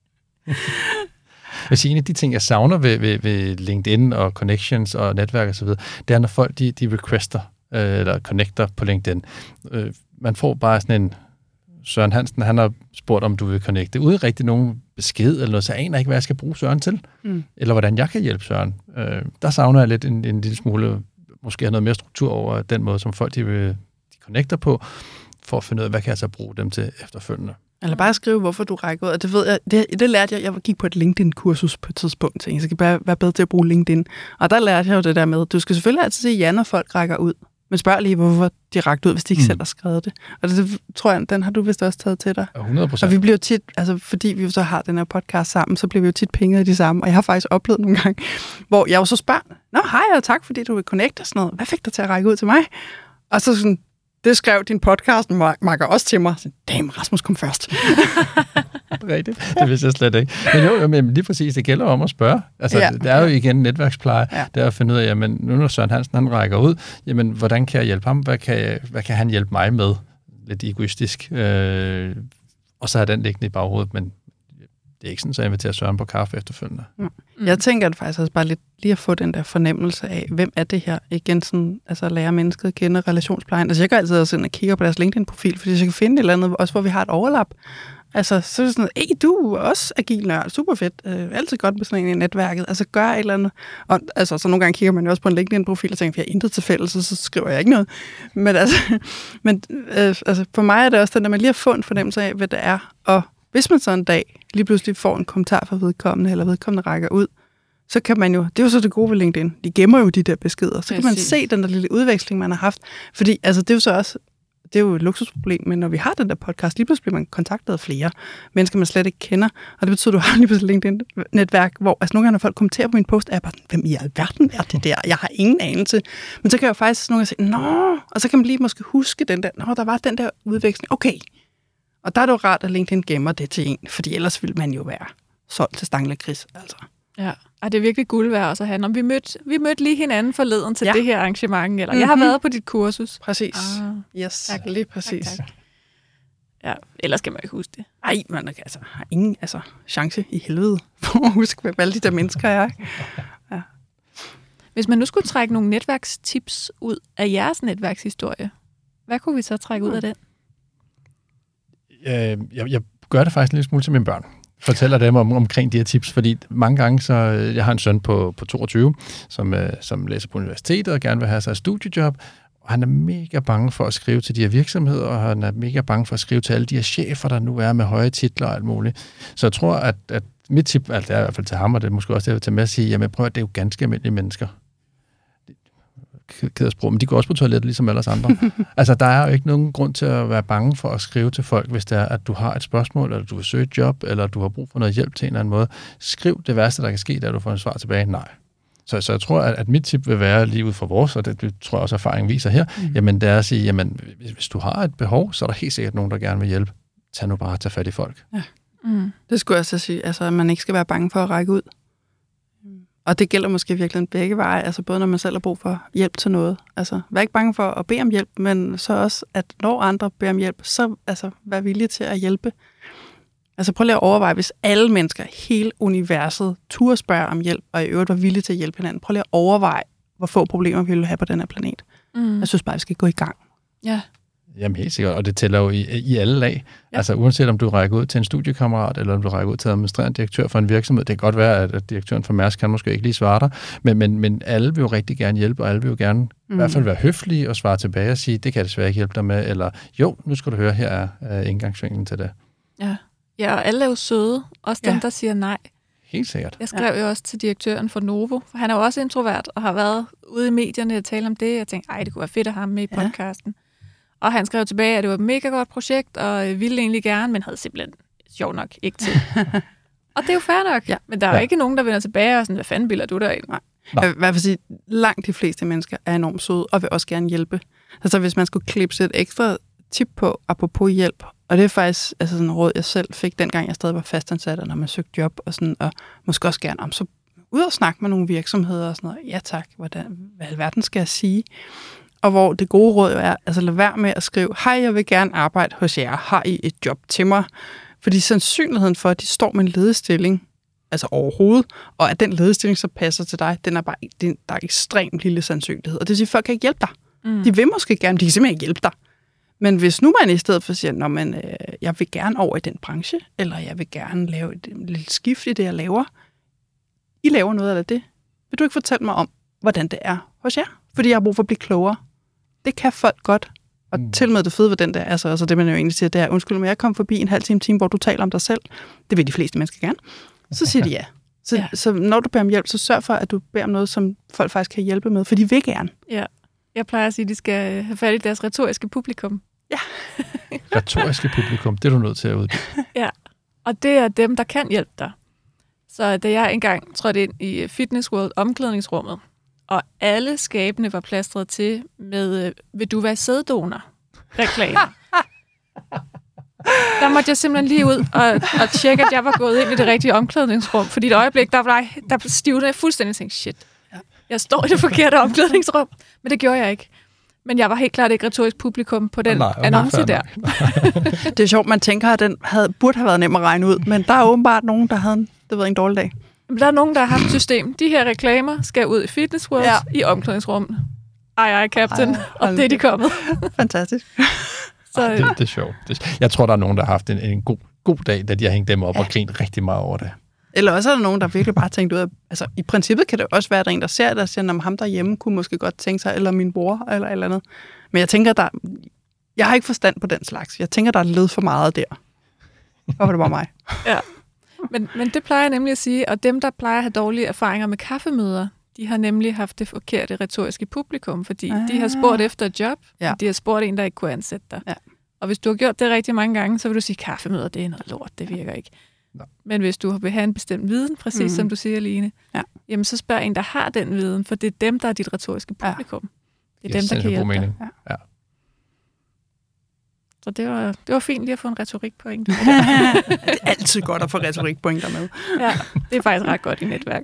Jeg siger, en af de ting, jeg savner ved LinkedIn og connections og netværk og så videre, det er, når folk de requester eller connecter på LinkedIn. Man får bare sådan en Søren Hansen, han har spurgt, om du vil connecte. Uden rigtig nogen besked eller noget, så jeg aner ikke, hvad jeg skal bruge Søren til. Eller hvordan jeg kan hjælpe Søren. Der savner jeg lidt en lille smule, måske have noget mere struktur over den måde, som folk de connecter på, for at finde ud af, hvad kan jeg så bruge dem til efterfølgende. Eller bare skrive, hvorfor du rækker ud. Og det ved jeg, det lærte jeg. Jeg gik på et LinkedIn-kursus på et tidspunkt, så jeg skal bare være bedre til at bruge LinkedIn. Og der lærte jeg jo det der med, du skal selvfølgelig altid sige ja, når folk rækker ud. Men spørg lige, hvorfor de rakte ud, hvis de ikke selv har skrevet det. Og det tror jeg, den har du vist også taget til dig. 100%. Og vi bliver tit, fordi vi jo så har den her podcast sammen, så bliver vi jo tit penge af de samme. Og jeg har faktisk oplevet nogle gange, hvor jeg jo så spørger, hej og tak, fordi du vil connecte og sådan noget. Hvad fik dig til at række ud til mig? Og så sådan, det skrev din podcast, Marker også til mig. Damn, Rasmus kom først. Rigtigt. Det vidste jeg slet ikke. Men lige præcis, det gælder om at spørge. Altså, det er jo igen netværkspleje. Ja. Det er at finde ud af, jamen, nu når Søren Hansen han rækker ud, jamen, hvordan kan jeg hjælpe ham? Hvad kan han hjælpe mig med? Lidt egoistisk. Og så er den liggende i baghovedet, men det er ikke sådan, så jeg inviterer Søren på kaffe efterfølgende. Jeg tænker at faktisk også bare lidt lige at få den der fornemmelse af, hvem er det her? Igen sådan, altså lære mennesket at kende relationsplejen. Altså jeg går altid også ind og kigger på deres LinkedIn-profil, fordi jeg kan finde et eller andet, også hvor vi har et overlap. Altså, så er det sådan, du er også agil nørd, super fedt, altid godt med sådan en i netværket, altså gør et eller andet. Og altså, så nogle gange kigger man jo også på en LinkedIn-profil og tænker, jeg har intet til fælles, så skriver jeg ikke noget. Men altså, for mig er det også den, at man lige har fået en fornemmelse af, hvad det er. Og hvis man så en dag lige pludselig får en kommentar fra vedkommende, eller vedkommende rækker ud, så kan man jo, det er jo så det gode ved LinkedIn, de gemmer jo de der beskeder, så kan man se den der lille udveksling, man har haft. Fordi altså, det er jo så også, det er jo et luksusproblem, men når vi har den der podcast, lige pludselig bliver man kontaktet af flere mennesker, man slet ikke kender, og det betyder, at du har lige pludselig LinkedIn-netværk, hvor altså nogle gange, når folk kommenterer på min post, er jeg bare sådan, hvem i alverden er det der? Jeg har ingen anelse. Men så kan jeg jo faktisk nogle gange sige, nå, og så kan man lige måske huske den der, nå, der var den der udveksling, okay. Og der er det jo rart, at LinkedIn gemmer det til en, fordi ellers ville man jo være solgt til stanglekris, altså. Ja, og det er virkelig guld værd også at have. Om vi mødte lige hinanden forleden til det her arrangement, eller jeg har været på dit kursus. Præcis. Yes, tak. Lige præcis. Tak. Ja, ellers kan man ikke huske det. Ej, man altså, har ingen chance i helvede for at huske, hvem alle de der mennesker er. Ja. Hvis man nu skulle trække nogle netværkstips ud af jeres netværkshistorie, hvad kunne vi så trække ud af den? Jeg gør det faktisk en lille smule til mine børn. Fortæller dem omkring de her tips, fordi mange gange, så jeg har en søn på 22, som læser på universitetet og gerne vil have sig et studiejob, og han er mega bange for at skrive til de her virksomheder, og han er mega bange for at skrive til alle de her chefer, der nu er med høje titler og alt muligt. Så jeg tror, at mit tip, altså det er i hvert fald til ham, og det er måske også det, jeg vil tage med at sige, jamen prøv at det er jo ganske almindelige mennesker. Kedersprog, men de går også på toilettet, ligesom alle os andre. Altså, der er jo ikke nogen grund til at være bange for at skrive til folk, hvis det er, at du har et spørgsmål, eller du vil søge et job, eller du har brug for noget hjælp til en eller anden måde. Skriv det værste, der kan ske, da du får en svar tilbage. Nej. Så jeg tror, at mit tip vil være lige ud fra vores, og det tror jeg også erfaringen viser her, jamen det er at sige, jamen hvis du har et behov, så er der helt sikkert nogen, der gerne vil hjælpe. Tag nu bare at tage fat i folk. Ja. Det skulle jeg også sige, altså at man ikke skal være bange for at række ud. Og det gælder måske virkelig begge veje, altså både når man selv har brug for hjælp til noget. Altså, vær ikke bange for at bede om hjælp, men så også, at når andre beder om hjælp, så vær villig til at hjælpe. Altså prøv lige at overveje, hvis alle mennesker, hele universet, turde spørge om hjælp, og i øvrigt var villige til at hjælpe hinanden. Prøv lige at overveje, hvor få problemer vi vil have på den her planet. Jeg synes bare, vi skal gå i gang. Ja. Jamen helt sikkert, og det tæller jo i alle lag. Ja. Altså uanset om du rækker ud til en studiekammerat, eller om du rækker ud til administrerende direktør for en virksomhed, det kan godt være, at direktøren for Mærsk kan måske ikke lige svare dig, men alle vil jo rigtig gerne hjælpe, og alle vil jo gerne i hvert fald være høflige og svare tilbage og sige, det kan jeg desværre ikke hjælpe dig med, eller jo, nu skal du høre, her er indgangsvinklen til det. Ja, og alle er jo søde, også dem, der siger nej. Helt sikkert. Jeg skrev jo også til direktøren for Novo, for han er jo også introvert, og har været ude i medierne og tale om det, og jeg tænkte, det kunne være fedt at have ham med i podcasten. Og han skrev tilbage, at det var et mega godt projekt, og ville egentlig gerne, men havde simpelthen sjov nok ikke til. Og det er jo fair nok, men der er jo ikke nogen, der vender tilbage og sådan, hvad fanden bilder du der ind? Nej. Jeg vil i hvert fald sige, langt de fleste mennesker er enormt søde, og vil også gerne hjælpe. Altså hvis man skulle klipse et ekstra tip på, apropos hjælp, og det er faktisk sådan en råd, jeg selv fik, dengang jeg stadig var fastansat, og når man søgte job, og sådan, og måske også gerne om, så ud og snakke med nogle virksomheder, og sådan noget, ja tak, hvad alverden skal jeg sige? Og hvor det gode råd jo er, altså lad være med at skrive, hej, jeg vil gerne arbejde hos jer, har I et job til mig? Fordi sandsynligheden for, at de står med en ledestilling, altså overhovedet, og at den ledestilling så passer til dig, der er ekstremt lille sandsynlighed. Og det vil sige, at folk kan ikke hjælpe dig. De vil måske gerne, de kan simpelthen ikke hjælpe dig. Men hvis nu man i stedet for siger, jeg vil gerne over i den branche, eller jeg vil gerne lave et lille skift i det, jeg laver. I laver noget af det. Vil du ikke fortælle mig om, hvordan det er hos jer? Fordi jeg har brug for at blive klogere. Det kan folk godt. Og til med det fede ved den der, altså det man jo egentlig siger, det er, undskyld, men jeg kom forbi en halv time, hvor du taler om dig selv. Det vil de fleste mennesker gerne. Så siger de ja. Så når du beder om hjælp, så sørg for, at du beder om noget, som folk faktisk kan hjælpe med, for de vil gerne. Ja. Jeg plejer at sige, at de skal have fat i deres retoriske publikum. Ja. Retoriske publikum, det er du nødt til at uddybe. Ja, og det er dem, der kan hjælpe dig. Så da jeg engang trådte ind i Fitness World omklædningsrummet, og alle skabene var plastret til med, vil du være sæddonor? Reklame. Der måtte jeg simpelthen lige ud og tjekke, at jeg var gået ind i det rigtige omklædningsrum. Fordi et øjeblik, der stivnede jeg fuldstændig og tænkte, shit, jeg står i det forkerte omklædningsrum. Men det gjorde jeg ikke. Men jeg var helt klart ikke retorisk publikum på den annonce der. Det er sjovt, man tænker, at den burde have været nem at regne ud, men der er åbenbart nogen, der havde en dårlig dag. Der er nogen, der har haft et system. De her reklamer skal ud i Fitness World i omklædningsrummet. Ej, Captain. Og det er de kommet. Fantastisk. Så, det er sjovt. Jeg tror, der er nogen, der har haft en god dag, da de har hængt dem op og grint rigtig meget over det. Eller også er der nogen, der virkelig bare tænkt ud af... Altså, i princippet kan det også være, at der er en, der ser det og siger, at ham derhjemme kunne måske godt tænke sig, eller min bror, eller et eller andet. Men jeg tænker, jeg har ikke forstand på den slags. Jeg tænker, der er led for meget der. Og var det bare mig. Ja. Men det plejer jeg nemlig at sige, og dem, der plejer at have dårlige erfaringer med kaffemøder, de har nemlig haft det forkerte retoriske publikum, fordi de har spurgt efter et job, de har spurgt en, der ikke kunne ansætte dig. Ja. Og hvis du har gjort det rigtig mange gange, så vil du sige, kaffemøder, det er noget lort, det virker ikke. No. Men hvis du vil have en bestemt viden, præcis som du siger, Line, jamen så spørg en, der har den viden, for det er dem, der er dit retoriske publikum. Det er dem, der kan hjælpe dig. Ja. Så det var fint lige at få en retorikpoint. Det er altid godt at få retorikpointer med. Ja, det er faktisk ret godt i netværk.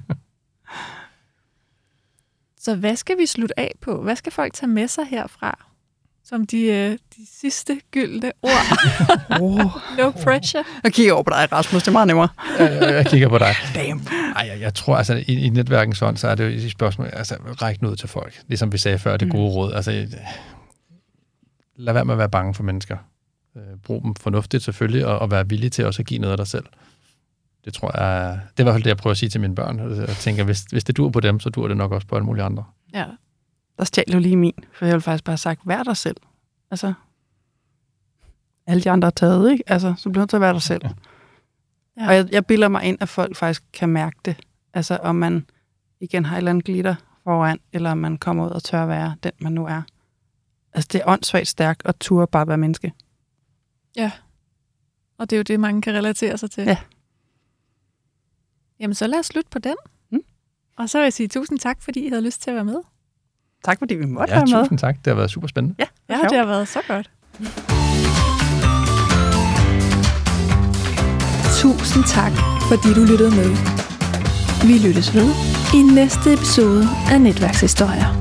Så hvad skal vi slutte af på? Hvad skal folk tage med sig herfra? Som de sidste gyldne ord. No pressure. Jeg kigger over på dig, Rasmus. Det er meget nemmere. Jeg kigger på dig. Damn. Ej, jeg tror, altså i netværken sådan, så er det jo et spørgsmål, altså ræk ud til folk. Ligesom vi sagde før, det gode råd. Altså, lad være med at være bange for mennesker. Brug dem fornuftigt selvfølgelig, og være villig til også at give noget af dig selv. Det tror jeg, det er i hvert fald det, jeg prøver at sige til mine børn. Jeg tænker, hvis det dur på dem, så dur det nok også på alle mulige andre. Ja. Der stjal jo lige min, for jeg vil faktisk bare have sagt, vær dig selv. Altså, alle de andre er taget, ikke? Altså, så bliver du nødt til at være dig selv. Ja. Og jeg bilder mig ind, at folk faktisk kan mærke det. Altså, om man igen har et eller andet glitter foran, eller om man kommer ud og tør være den, man nu er. Altså, det er åndssvagt stærkt at turde bare være menneske. Ja. Og det er jo det, mange kan relatere sig til. Ja. Jamen, så lad os slutte på den. Og så vil jeg sige tusind tak, fordi I havde lyst til at være med. Tak, fordi vi måtte være med. Ja, tusind tak. Det har været super spændende. Ja, det har været så godt. Tusind tak, fordi du lyttede med. Vi lyttes ved i næste episode af Netværkshistorier.